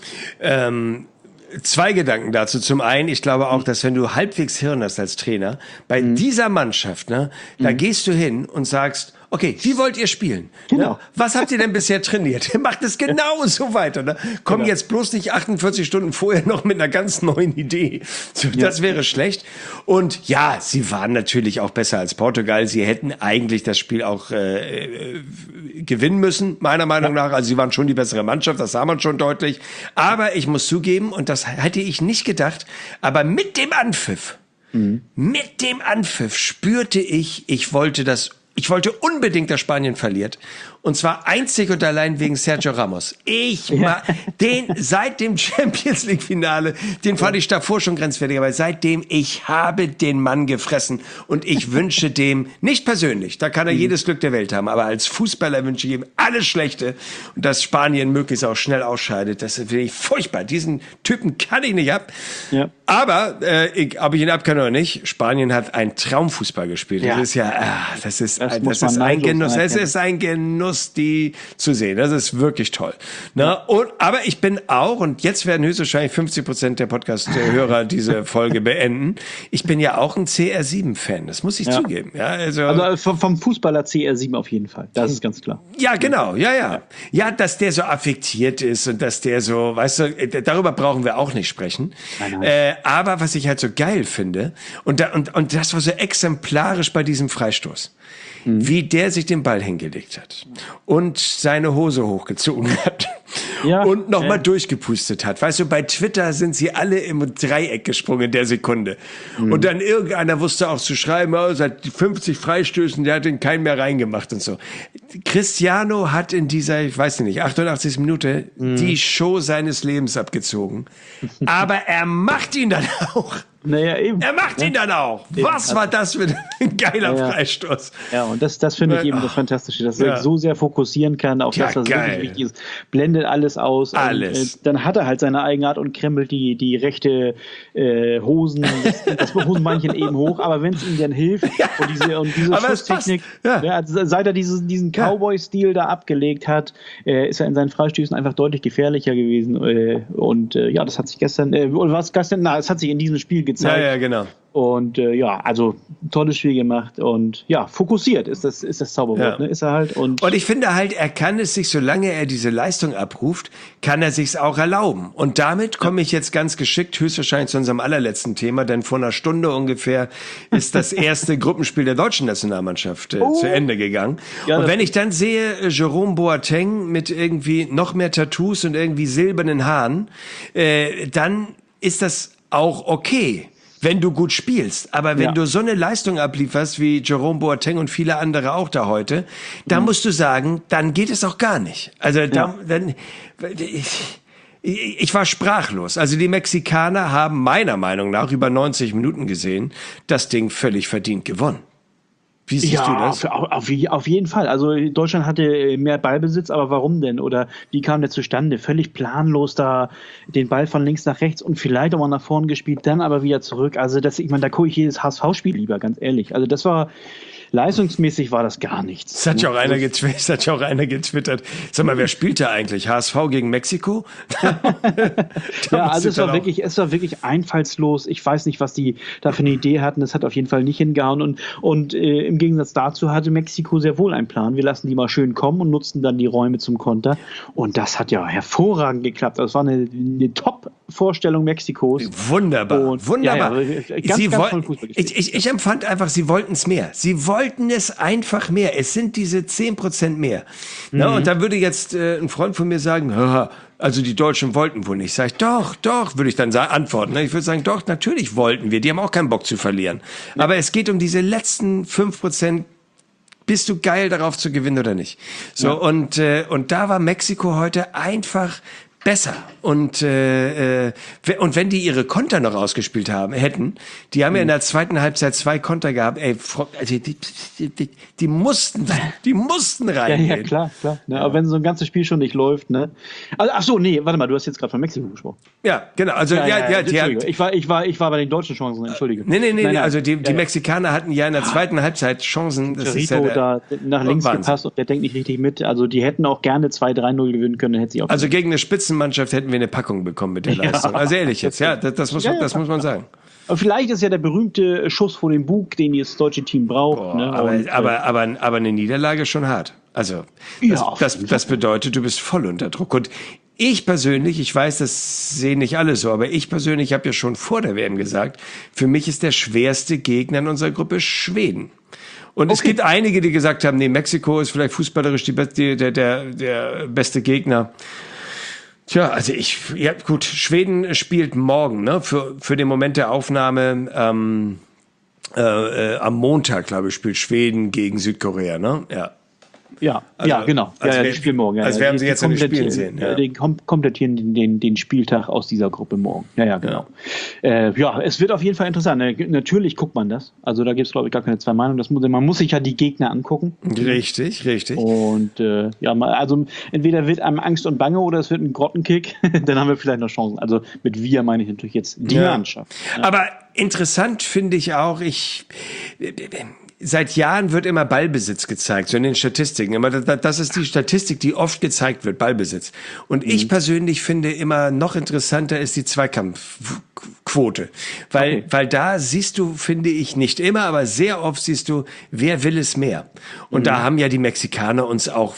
S1: Ähm Zwei Gedanken dazu. Zum einen, ich glaube auch, dass wenn du halbwegs Hirn hast als Trainer, bei mhm. dieser Mannschaft, ne, da mhm. gehst du hin und sagst, okay, wie wollt ihr spielen?
S2: Genau.
S1: Ne? Was habt ihr denn bisher trainiert? Ihr macht es genau so weiter. Ne? Komm genau. jetzt bloß nicht achtundvierzig Stunden vorher noch mit einer ganz neuen Idee. So, ja. Das wäre schlecht. Und ja, sie waren natürlich auch besser als Portugal. Sie hätten eigentlich das Spiel auch äh, äh, gewinnen müssen, meiner Meinung ja. nach. Also sie waren schon die bessere Mannschaft, das sah man schon deutlich. Aber ich muss zugeben, und das hätte ich nicht gedacht, aber mit dem Anpfiff, mhm. mit dem Anpfiff spürte ich, ich wollte das Ich wollte unbedingt, dass Spanien verliert. Und zwar einzig und allein wegen Sergio Ramos. Ich ja. den seit dem Champions League Finale, den fand ich davor schon grenzwertig, aber seitdem, ich habe den Mann gefressen und ich wünsche dem, nicht persönlich, da kann er mhm. jedes Glück der Welt haben, aber als Fußballer wünsche ich ihm alles Schlechte und dass Spanien möglichst auch schnell ausscheidet. Das finde ich furchtbar. Diesen Typen kann ich nicht ab. Ja. Aber, äh, ich, ob ich ihn ab kann oder nicht, Spanien hat einen Traumfußball gespielt. Ja. Das ist ja, ah, das ist, das, das ist ein Genuss, es ist ein Genuss, die zu sehen. Das ist wirklich toll. Na, und, aber ich bin auch, und jetzt werden höchstwahrscheinlich fünfzig Prozent der Podcast-Hörer diese Folge beenden, ich bin ja auch ein C R sieben Fan, das muss ich ja. zugeben. Ja, also,
S2: also vom, vom Fußballer C R sieben auf jeden Fall, das ist ganz klar.
S1: Ja, genau, ja, ja. Ja, dass der so affektiert ist und dass der so, weißt du, darüber brauchen wir auch nicht sprechen. Nein, nein. Äh, aber was ich halt so geil finde, und, da, und, und das war so exemplarisch bei diesem Freistoß, mhm. wie der sich den Ball hingelegt hat. und seine Hose hochgezogen hat. Ja, und nochmal äh. durchgepustet hat. Weißt du, bei Twitter sind sie alle im Dreieck gesprungen in der Sekunde. Mhm. Und dann irgendeiner wusste auch zu schreiben, oh, seit fünfzig Freistößen, der hat den keinen mehr reingemacht und so. Cristiano hat in dieser, ich weiß nicht, achtundachtzigsten Minute mhm. die Show seines Lebens abgezogen. Aber er macht ihn dann auch.
S2: Naja, eben.
S1: Er macht ihn dann auch. Eben. Was war das für ein geiler ja, Freistoß?
S2: Ja, und das, das finde ich eben das Fantastische, dass er ja. sich so sehr fokussieren kann auf ja, das, was geil. wirklich wichtig ist. Blendet alles aus.
S1: Alles.
S2: Und, äh, dann hat er halt seine Eigenart und krempelt die, die rechte äh, Hosen, das, das Hosenbeinchen eben hoch. Aber wenn es ihm dann hilft und diese, und diese Schusstechnik, ja. Ja, seit er dieses, diesen Cowboy-Stil da abgelegt hat, äh, ist er in seinen Freistößen einfach deutlich gefährlicher gewesen. Äh, und äh, ja, das hat sich gestern, äh, oder was gestern, na, es hat sich in diesem Spiel gezeigt.
S1: Ja, ja, genau.
S2: Und äh, ja, also tolles Spiel gemacht und ja, fokussiert ist das, ist das Zauberwort, ja. ne? Ist er halt. Und,
S1: und ich finde halt, er kann es sich, solange er diese Leistung abruft, kann er sich's auch erlauben. Und damit komme ich jetzt ganz geschickt höchstwahrscheinlich zu unserem allerletzten Thema, denn vor einer Stunde ungefähr ist das erste Gruppenspiel der deutschen Nationalmannschaft äh, oh. zu Ende gegangen. Ja, und wenn ich dann sehe, äh, Jerome Boateng mit irgendwie noch mehr Tattoos und irgendwie silbernen Haaren, äh, dann ist das auch okay, wenn du gut spielst. Aber wenn ja. du so eine Leistung ablieferst, wie Jerome Boateng und viele andere auch da heute, da mhm. musst du sagen, dann geht es auch gar nicht. Also da, ja. dann, ich, ich war sprachlos. Also die Mexikaner haben meiner Meinung nach über neunzig Minuten gesehen, das Ding völlig verdient gewonnen. Wie siehst
S2: ja,
S1: du das?
S2: Auf, auf, auf jeden Fall. Also Deutschland hatte mehr Ballbesitz, aber warum denn? Oder wie kam der zustande? Völlig planlos da den Ball von links nach rechts und vielleicht auch mal nach vorn gespielt, dann aber wieder zurück. Also das, ich meine, da gucke ich jedes H S V-Spiel lieber, ganz ehrlich. Also das war leistungsmäßig war das gar nichts.
S1: Das hat ja auch einer getwittert. Das hat ja auch einer getwittert. Sag mal, wer spielt da eigentlich? H S V gegen Mexiko?
S2: Ja, also es war wirklich, es war wirklich einfallslos. Ich weiß nicht, was die da für eine Idee hatten. Das hat auf jeden Fall nicht hingehauen. Und, und äh, im Gegensatz dazu hatte Mexiko sehr wohl einen Plan. Wir lassen die mal schön kommen und nutzten dann die Räume zum Konter. Und das hat ja hervorragend geklappt. Das war eine, eine Top-Vorstellung Mexikos.
S1: Wunderbar,
S2: und,
S1: wunderbar.
S2: Ja, ja, ganz,
S1: sie
S2: ganz
S1: woll- ich, ich, ich empfand einfach, sie wollten es mehr. Sie wollten es einfach mehr. Es sind diese zehn Prozent mehr. Mhm. Na, und da würde jetzt äh, ein Freund von mir sagen, haha, also die Deutschen wollten wohl nicht. Sag ich, doch, doch, würde ich dann sagen, antworten. Ich würde sagen, doch, natürlich wollten wir. Die haben auch keinen Bock zu verlieren. Ja. Aber es geht um diese letzten fünf Prozent. Bist du geil darauf zu gewinnen oder nicht? So, ja. und, äh, und da war Mexiko heute einfach besser. Und, äh, äh, und wenn die ihre Konter noch ausgespielt haben, hätten, die haben mhm. ja in der zweiten Halbzeit zwei Konter gehabt, ey, also die, die, die, die mussten, die mussten reingehen.
S2: Ja, ja, klar, klar. Ne, ja. Aber wenn so ein ganzes Spiel schon nicht läuft, ne? Also, ach so, nee, warte mal, du hast jetzt gerade von Mexiko gesprochen.
S1: Ja, genau, also, ja, ja, ja, ja die
S2: hat, ich war, ich war, ich war bei den deutschen Chancen, entschuldige.
S1: Nee, nee, nee, nein, nein. also die, die ja, Mexikaner hatten ja in der zweiten Halbzeit Chancen,
S2: das ist ja der, da nach links Wahnsinn. Gepasst und der denkt nicht richtig mit, also die hätten auch gerne zwei drei null gewinnen können, hätte sie auch.
S1: Also gegen eine Spitzenmannschaft hätten wir eine Packung bekommen mit der ja. Leistung. Also ehrlich jetzt, ja, das, das, muss, ja, ja, das muss man sagen.
S2: Aber vielleicht ist ja der berühmte Schuss vor den Bug, den das deutsche Team braucht.
S1: Boah,
S2: ne?
S1: aber,
S2: Und,
S1: aber, aber, aber eine Niederlage schon hart. Also das, ja, das, das bedeutet, du bist voll unter Druck. Und ich persönlich, ich weiß, das sehen nicht alle so, aber ich persönlich habe ja schon vor der W M gesagt, für mich ist der schwerste Gegner in unserer Gruppe Schweden. Und okay. es gibt einige, die gesagt haben, nee, Mexiko ist vielleicht fußballerisch die beste, der, der, der beste Gegner. Tja, also ich, ja gut, Schweden spielt morgen, ne, für, für den Moment der Aufnahme, ähm, äh, äh, am Montag, glaube ich, spielt Schweden gegen Südkorea, ne, ja.
S2: Ja, also, ja, genau.
S1: Also
S2: ja,
S1: ja,
S2: die spielen morgen. Ja,
S1: also werden sie jetzt in den Spielen
S2: sehen.
S1: Ja.
S2: Die kom- komplettieren den, den, den Spieltag aus dieser Gruppe morgen. Ja, ja, genau. Ja, äh, ja es wird auf jeden Fall interessant. Natürlich guckt man das. Also da gibt es, glaube ich, gar keine zwei Meinungen. Das muss, man muss sich ja die Gegner angucken.
S1: Richtig, richtig.
S2: Und äh, ja, also entweder wird einem Angst und Bange oder es wird ein Grottenkick. Dann haben wir vielleicht noch Chancen. Also mit wir meine ich natürlich jetzt die
S1: ja.
S2: Mannschaft. Ja.
S1: Aber interessant finde ich auch, ich... Seit Jahren wird immer Ballbesitz gezeigt, so in den Statistiken. Aber das ist die Statistik, die oft gezeigt wird, Ballbesitz. Und mhm. ich persönlich finde immer noch interessanter ist die Zweikampf, Quote. Weil,
S2: Okay.
S1: weil da siehst du, finde ich, nicht immer, aber sehr oft siehst du, wer will es mehr. Und mhm. da haben ja die Mexikaner uns auch,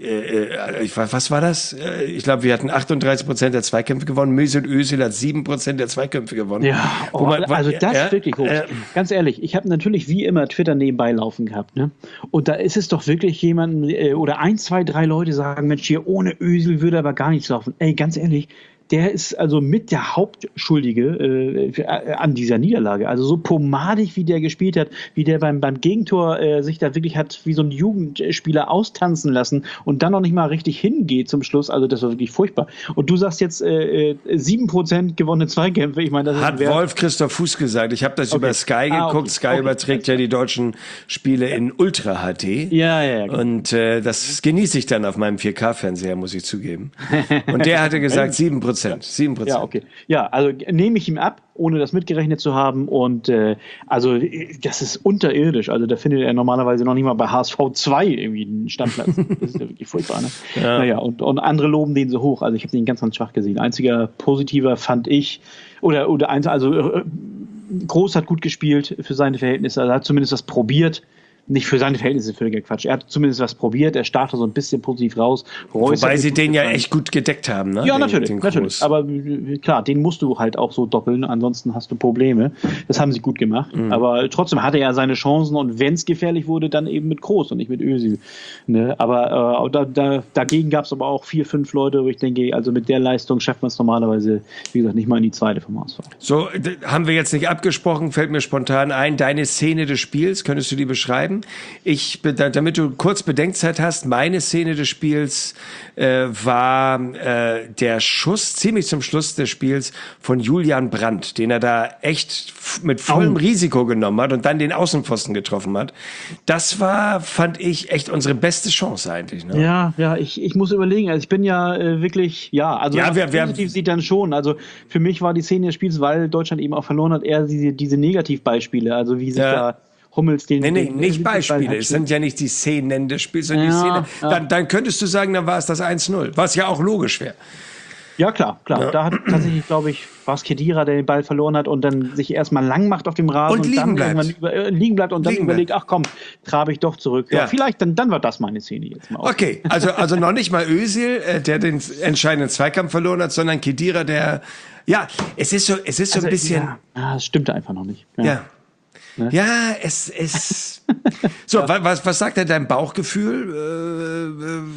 S1: äh, ich, was war das? Ich glaube, wir hatten achtunddreißig Prozent der Zweikämpfe gewonnen. Mesut Özil hat sieben Prozent der Zweikämpfe gewonnen.
S2: Ja, oh, man, also das
S1: ja,
S2: ist wirklich hoch.
S1: äh,
S2: Ganz ehrlich, ich habe natürlich wie immer Twitter nebenbei laufen gehabt. Ne? Und da ist es doch wirklich jemanden, äh, oder ein, zwei, drei Leute sagen, Mensch, hier ohne Özil würde aber gar nichts laufen. Ey, ganz ehrlich, der ist also mit der Hauptschuldige äh, für, äh, an dieser Niederlage. Also so pomadig, wie der gespielt hat, wie der beim, beim Gegentor äh, sich da wirklich hat wie so ein Jugendspieler austanzen lassen und dann noch nicht mal richtig hingeht zum Schluss. Also das war wirklich furchtbar. Und du sagst jetzt äh, sieben Prozent gewonnene Zweikämpfe. Ich meine, das
S1: hat
S2: ist
S1: Wolf Christoph Fuß gesagt. Ich habe das okay. über Sky geguckt. Ah, okay. Sky okay. überträgt ja die deutschen Spiele ja. in Ultra H D.
S2: Ja, ja, ja. Genau.
S1: Und äh, das genieße ich dann auf meinem vier K-Fernseher, muss ich zugeben. Und der hatte gesagt sieben Prozent. sieben Prozent.
S2: Ja, okay. Ja, also nehme ich ihm ab, ohne das mitgerechnet zu haben. Und äh, also das ist unterirdisch. Also da findet er normalerweise noch nicht mal bei H S V zwei irgendwie einen Standplatz. Das ist ja wirklich furchtbar. Ne? Ja. Naja, und, und andere loben den so hoch. Also ich habe den ganz, ganz schwach gesehen. Einziger positiver fand ich, oder, oder eins, also äh, Groß hat gut gespielt für seine Verhältnisse. Also er hat zumindest das probiert. Nicht für seine Verhältnisse, völliger Quatsch. Er hat zumindest was probiert, er startet so ein bisschen positiv raus.
S1: Reus Wobei sie den ja echt gut gedeckt haben, ne?
S2: Ja,
S1: den,
S2: natürlich,
S1: den
S2: natürlich. Aber klar, den musst du halt auch so doppeln, ansonsten hast du Probleme. Das haben sie gut gemacht. Mhm. Aber trotzdem hatte er seine Chancen und wenn es gefährlich wurde, dann eben mit Kroos und nicht mit Özil. Ne? Aber äh, da, da, dagegen gab es aber auch vier, fünf Leute, wo ich denke, also mit der Leistung schafft man es normalerweise, wie gesagt, nicht mal in die zweite vom H S V.
S1: So, haben wir jetzt nicht abgesprochen, fällt mir spontan ein. Deine Szene des Spiels, könntest du die beschreiben? Ich, damit du kurz Bedenkzeit hast, meine Szene des Spiels äh, war äh, der Schuss ziemlich zum Schluss des Spiels von Julian Brandt, den er da echt mit vollem oh. Risiko genommen hat und dann den Außenpfosten getroffen hat. Das war, fand ich, echt unsere beste Chance eigentlich. Ne?
S2: Ja, ja, ich, ich muss überlegen. Also ich bin ja äh, wirklich, ja, also
S1: ja, wir, wir,
S2: positiv sieht dann schon. Also für mich war die Szene des Spiels, weil Deutschland eben auch verloren hat, eher diese, diese Negativbeispiele, also wie sich ja. da Hummels den...
S1: Nee, nee,
S2: den,
S1: nicht Beispiele. Es sind ja nicht die Szenen des Spiels, sondern ja, die Szene. Ja. Dann, dann könntest du sagen, dann war es das eins null, was ja auch logisch wäre.
S2: Ja, klar, klar. Ja. Da hat tatsächlich, glaube ich, war es Khedira, der den Ball verloren hat und dann sich erstmal lang macht auf dem Rasen
S1: und,
S2: und
S1: liegen
S2: dann
S1: bleibt.
S2: irgendwann über, äh, liegen bleibt und dann
S1: liegen
S2: überlegt,
S1: bleibt.
S2: ach komm, trabe ich doch zurück. Ja. Ja, vielleicht, dann, dann war das meine Szene jetzt mal.
S1: Okay, also, also noch nicht mal Özil, äh, der den entscheidenden Zweikampf verloren hat, sondern Khedira, der... Ja, es ist so, es ist so
S2: also,
S1: ein bisschen...
S2: Ja, ja, das stimmte einfach noch nicht.
S1: Ja. ja. Ne? Ja, es ist. So, ja. was, was sagt denn dein Bauchgefühl?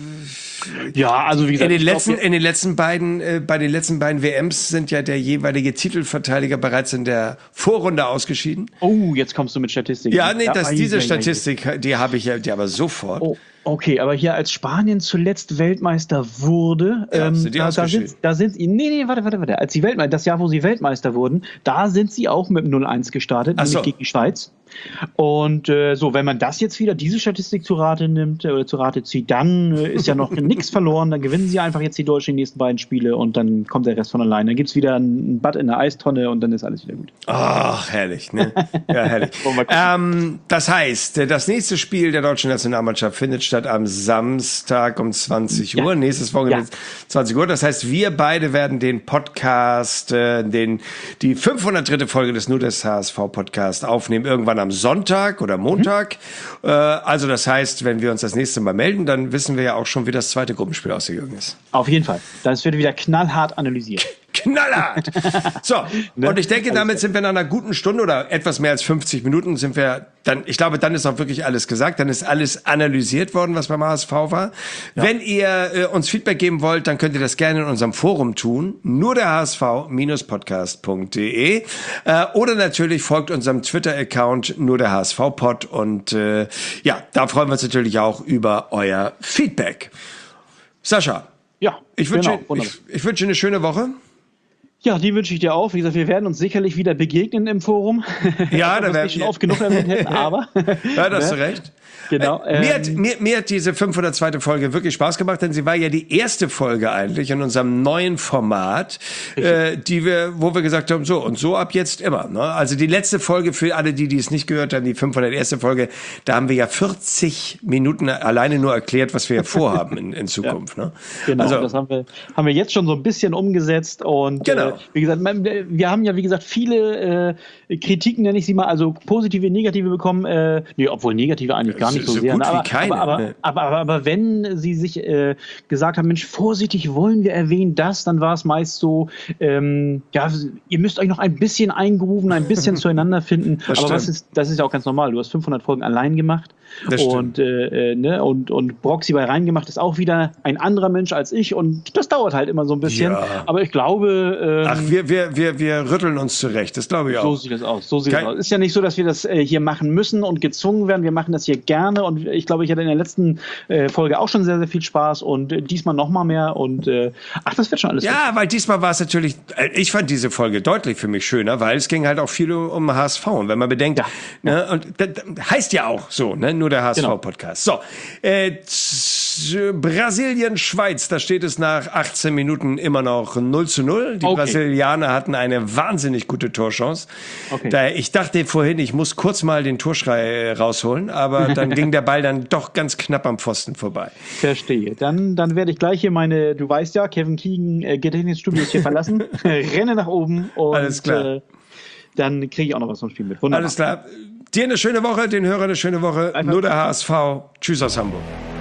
S2: Äh, ja, also wie gesagt,
S1: in den letzten,
S2: glaub,
S1: in den letzten beiden, äh, bei den letzten beiden W Ms sind ja der jeweilige Titelverteidiger bereits in der Vorrunde ausgeschieden.
S2: Oh, jetzt kommst du mit Statistiken.
S1: Ja, nee, das, diese Statistik, die habe ich ja, die aber sofort.
S2: Oh. Okay, aber hier als Spanien zuletzt Weltmeister wurde,
S1: ja,
S2: ähm,
S1: sind die
S2: da, da sind da sind sie, nee, nee, warte, warte, warte, als sie Weltmeister, das Jahr, wo sie Weltmeister wurden, da sind sie auch mit null eins gestartet,
S1: Ach
S2: nämlich
S1: so.
S2: gegen die Schweiz. Und äh, so, wenn man das jetzt wieder, diese Statistik zu Rate nimmt, äh, oder zu Rate zieht, dann äh, ist ja noch nichts verloren, dann gewinnen sie einfach jetzt die Deutschen die nächsten beiden Spiele und dann kommt der Rest von alleine. Dann gibt's wieder ein Bad in der Eistonne und dann ist alles wieder gut.
S1: Ach, herrlich, ne? Ja, herrlich. ähm, das heißt, das nächste Spiel der deutschen Nationalmannschaft findet statt am Samstag um zwanzig Uhr, ja. nächstes Wochenende ja. zwanzig Uhr. Das heißt, wir beide werden den Podcast, äh, den, die fünfhundertdritte Folge des Nur des H S V Podcast aufnehmen, irgendwann am Sonntag oder Montag. Mhm. Äh, also das heißt, wenn wir uns das nächste Mal melden, dann wissen wir ja auch schon, wie das zweite Gruppenspiel ausgegangen ist.
S2: Auf jeden Fall. Das wird wieder knallhart analysiert.
S1: Knallhart! So, ne? Und ich denke, damit sind wir nach einer guten Stunde oder etwas mehr als fünfzig Minuten sind wir dann, ich glaube, dann ist auch wirklich alles gesagt, dann ist alles analysiert worden, was beim H S V war. Ja. Wenn ihr äh, uns Feedback geben wollt, dann könnt ihr das gerne in unserem Forum tun, nur der H S V Podcast punkt de äh, oder natürlich folgt unserem Twitter-Account nur der H S V Pod und äh, ja, da freuen wir uns natürlich auch über euer Feedback. Sascha,
S2: ja,
S1: ich wünsche,
S2: genau,
S1: ich, ich wünsche eine schöne Woche.
S2: Ja, die wünsche ich dir auch. Wie gesagt, wir werden uns sicherlich wieder begegnen im Forum.
S1: Ja, da werden
S2: wir schon oft genug erwähnt hätten, aber.
S1: Ja, da hast du recht.
S2: Genau.
S1: Äh, mir, hat, mir, mir hat diese fünfhundertzweite Folge wirklich Spaß gemacht, denn sie war ja die erste Folge eigentlich in unserem neuen Format, äh, die wir, wo wir gesagt haben, so und so ab jetzt immer. Ne? Also die letzte Folge für alle, die, die es nicht gehört haben, die fünfhunderterste Folge, da haben wir ja vierzig Minuten alleine nur erklärt, was wir ja vorhaben in, in Zukunft. Ja. Ne?
S2: Genau,
S1: also,
S2: das haben wir, haben wir jetzt schon so ein bisschen umgesetzt und
S1: genau.
S2: äh, Aber wie gesagt, wir haben ja, wie gesagt, viele äh, Kritiken, nenne ich sie mal, also positive, negative bekommen. Äh, nee, obwohl negative eigentlich gar nicht so, so sehr.
S1: Gut
S2: ne? aber,
S1: wie keine,
S2: aber, aber,
S1: ne?
S2: aber, aber, aber wenn sie sich äh, gesagt haben, Mensch, vorsichtig wollen wir erwähnen das, dann war es meist so, ähm, ja, ihr müsst euch noch ein bisschen eingrooven, ein bisschen zueinander finden.
S1: Das
S2: aber
S1: stimmt.
S2: was ist, das ist ja auch ganz normal. Du hast fünfhundert Folgen allein gemacht.
S1: Das
S2: und, äh, ne, und, und Broxy bei reingemacht ist auch wieder ein anderer Mensch als ich und das dauert halt immer so ein bisschen.
S1: Ja.
S2: Aber ich glaube. Ähm,
S1: Ach, wir, wir, wir, wir rütteln uns zurecht, das glaube ich auch.
S2: So sieht das aus. So sieht
S1: Kein
S2: das aus. Ist ja nicht so, dass wir das äh, hier machen müssen und gezwungen werden. Wir machen das hier gerne und ich glaube, ich hatte in der letzten äh, Folge auch schon sehr, sehr viel Spaß und äh, diesmal noch mal mehr und äh, ach, das wird schon alles.
S1: Ja,
S2: gut.
S1: weil diesmal war es natürlich, äh, ich fand diese Folge deutlich für mich schöner, weil es ging halt auch viel um H S V und wenn man bedenkt,
S2: Ja.
S1: ne, und das heißt ja auch so, ne, nur der H S V-Podcast. Genau. So, äh, Brasilien, Schweiz, da steht es nach achtzehn Minuten immer noch null zu null. Die
S2: okay.
S1: Brasilianer hatten eine wahnsinnig gute Torchance.
S2: Okay.
S1: Da, ich dachte vorhin, ich muss kurz mal den Torschrei rausholen, aber dann ging der Ball dann doch ganz knapp am Pfosten vorbei.
S2: Verstehe. Dann, dann werde ich gleich hier meine, du weißt ja, Kevin Keegan, äh, Gedächtnisstudios hier verlassen, renne nach oben und
S1: Alles klar.
S2: Äh, dann kriege ich auch noch was vom Spiel mit. Wunderbar.
S1: Alles klar. Dir eine schöne Woche, den Hörern eine schöne Woche.
S2: Einfach.
S1: Nur der H S V. Tschüss aus Hamburg.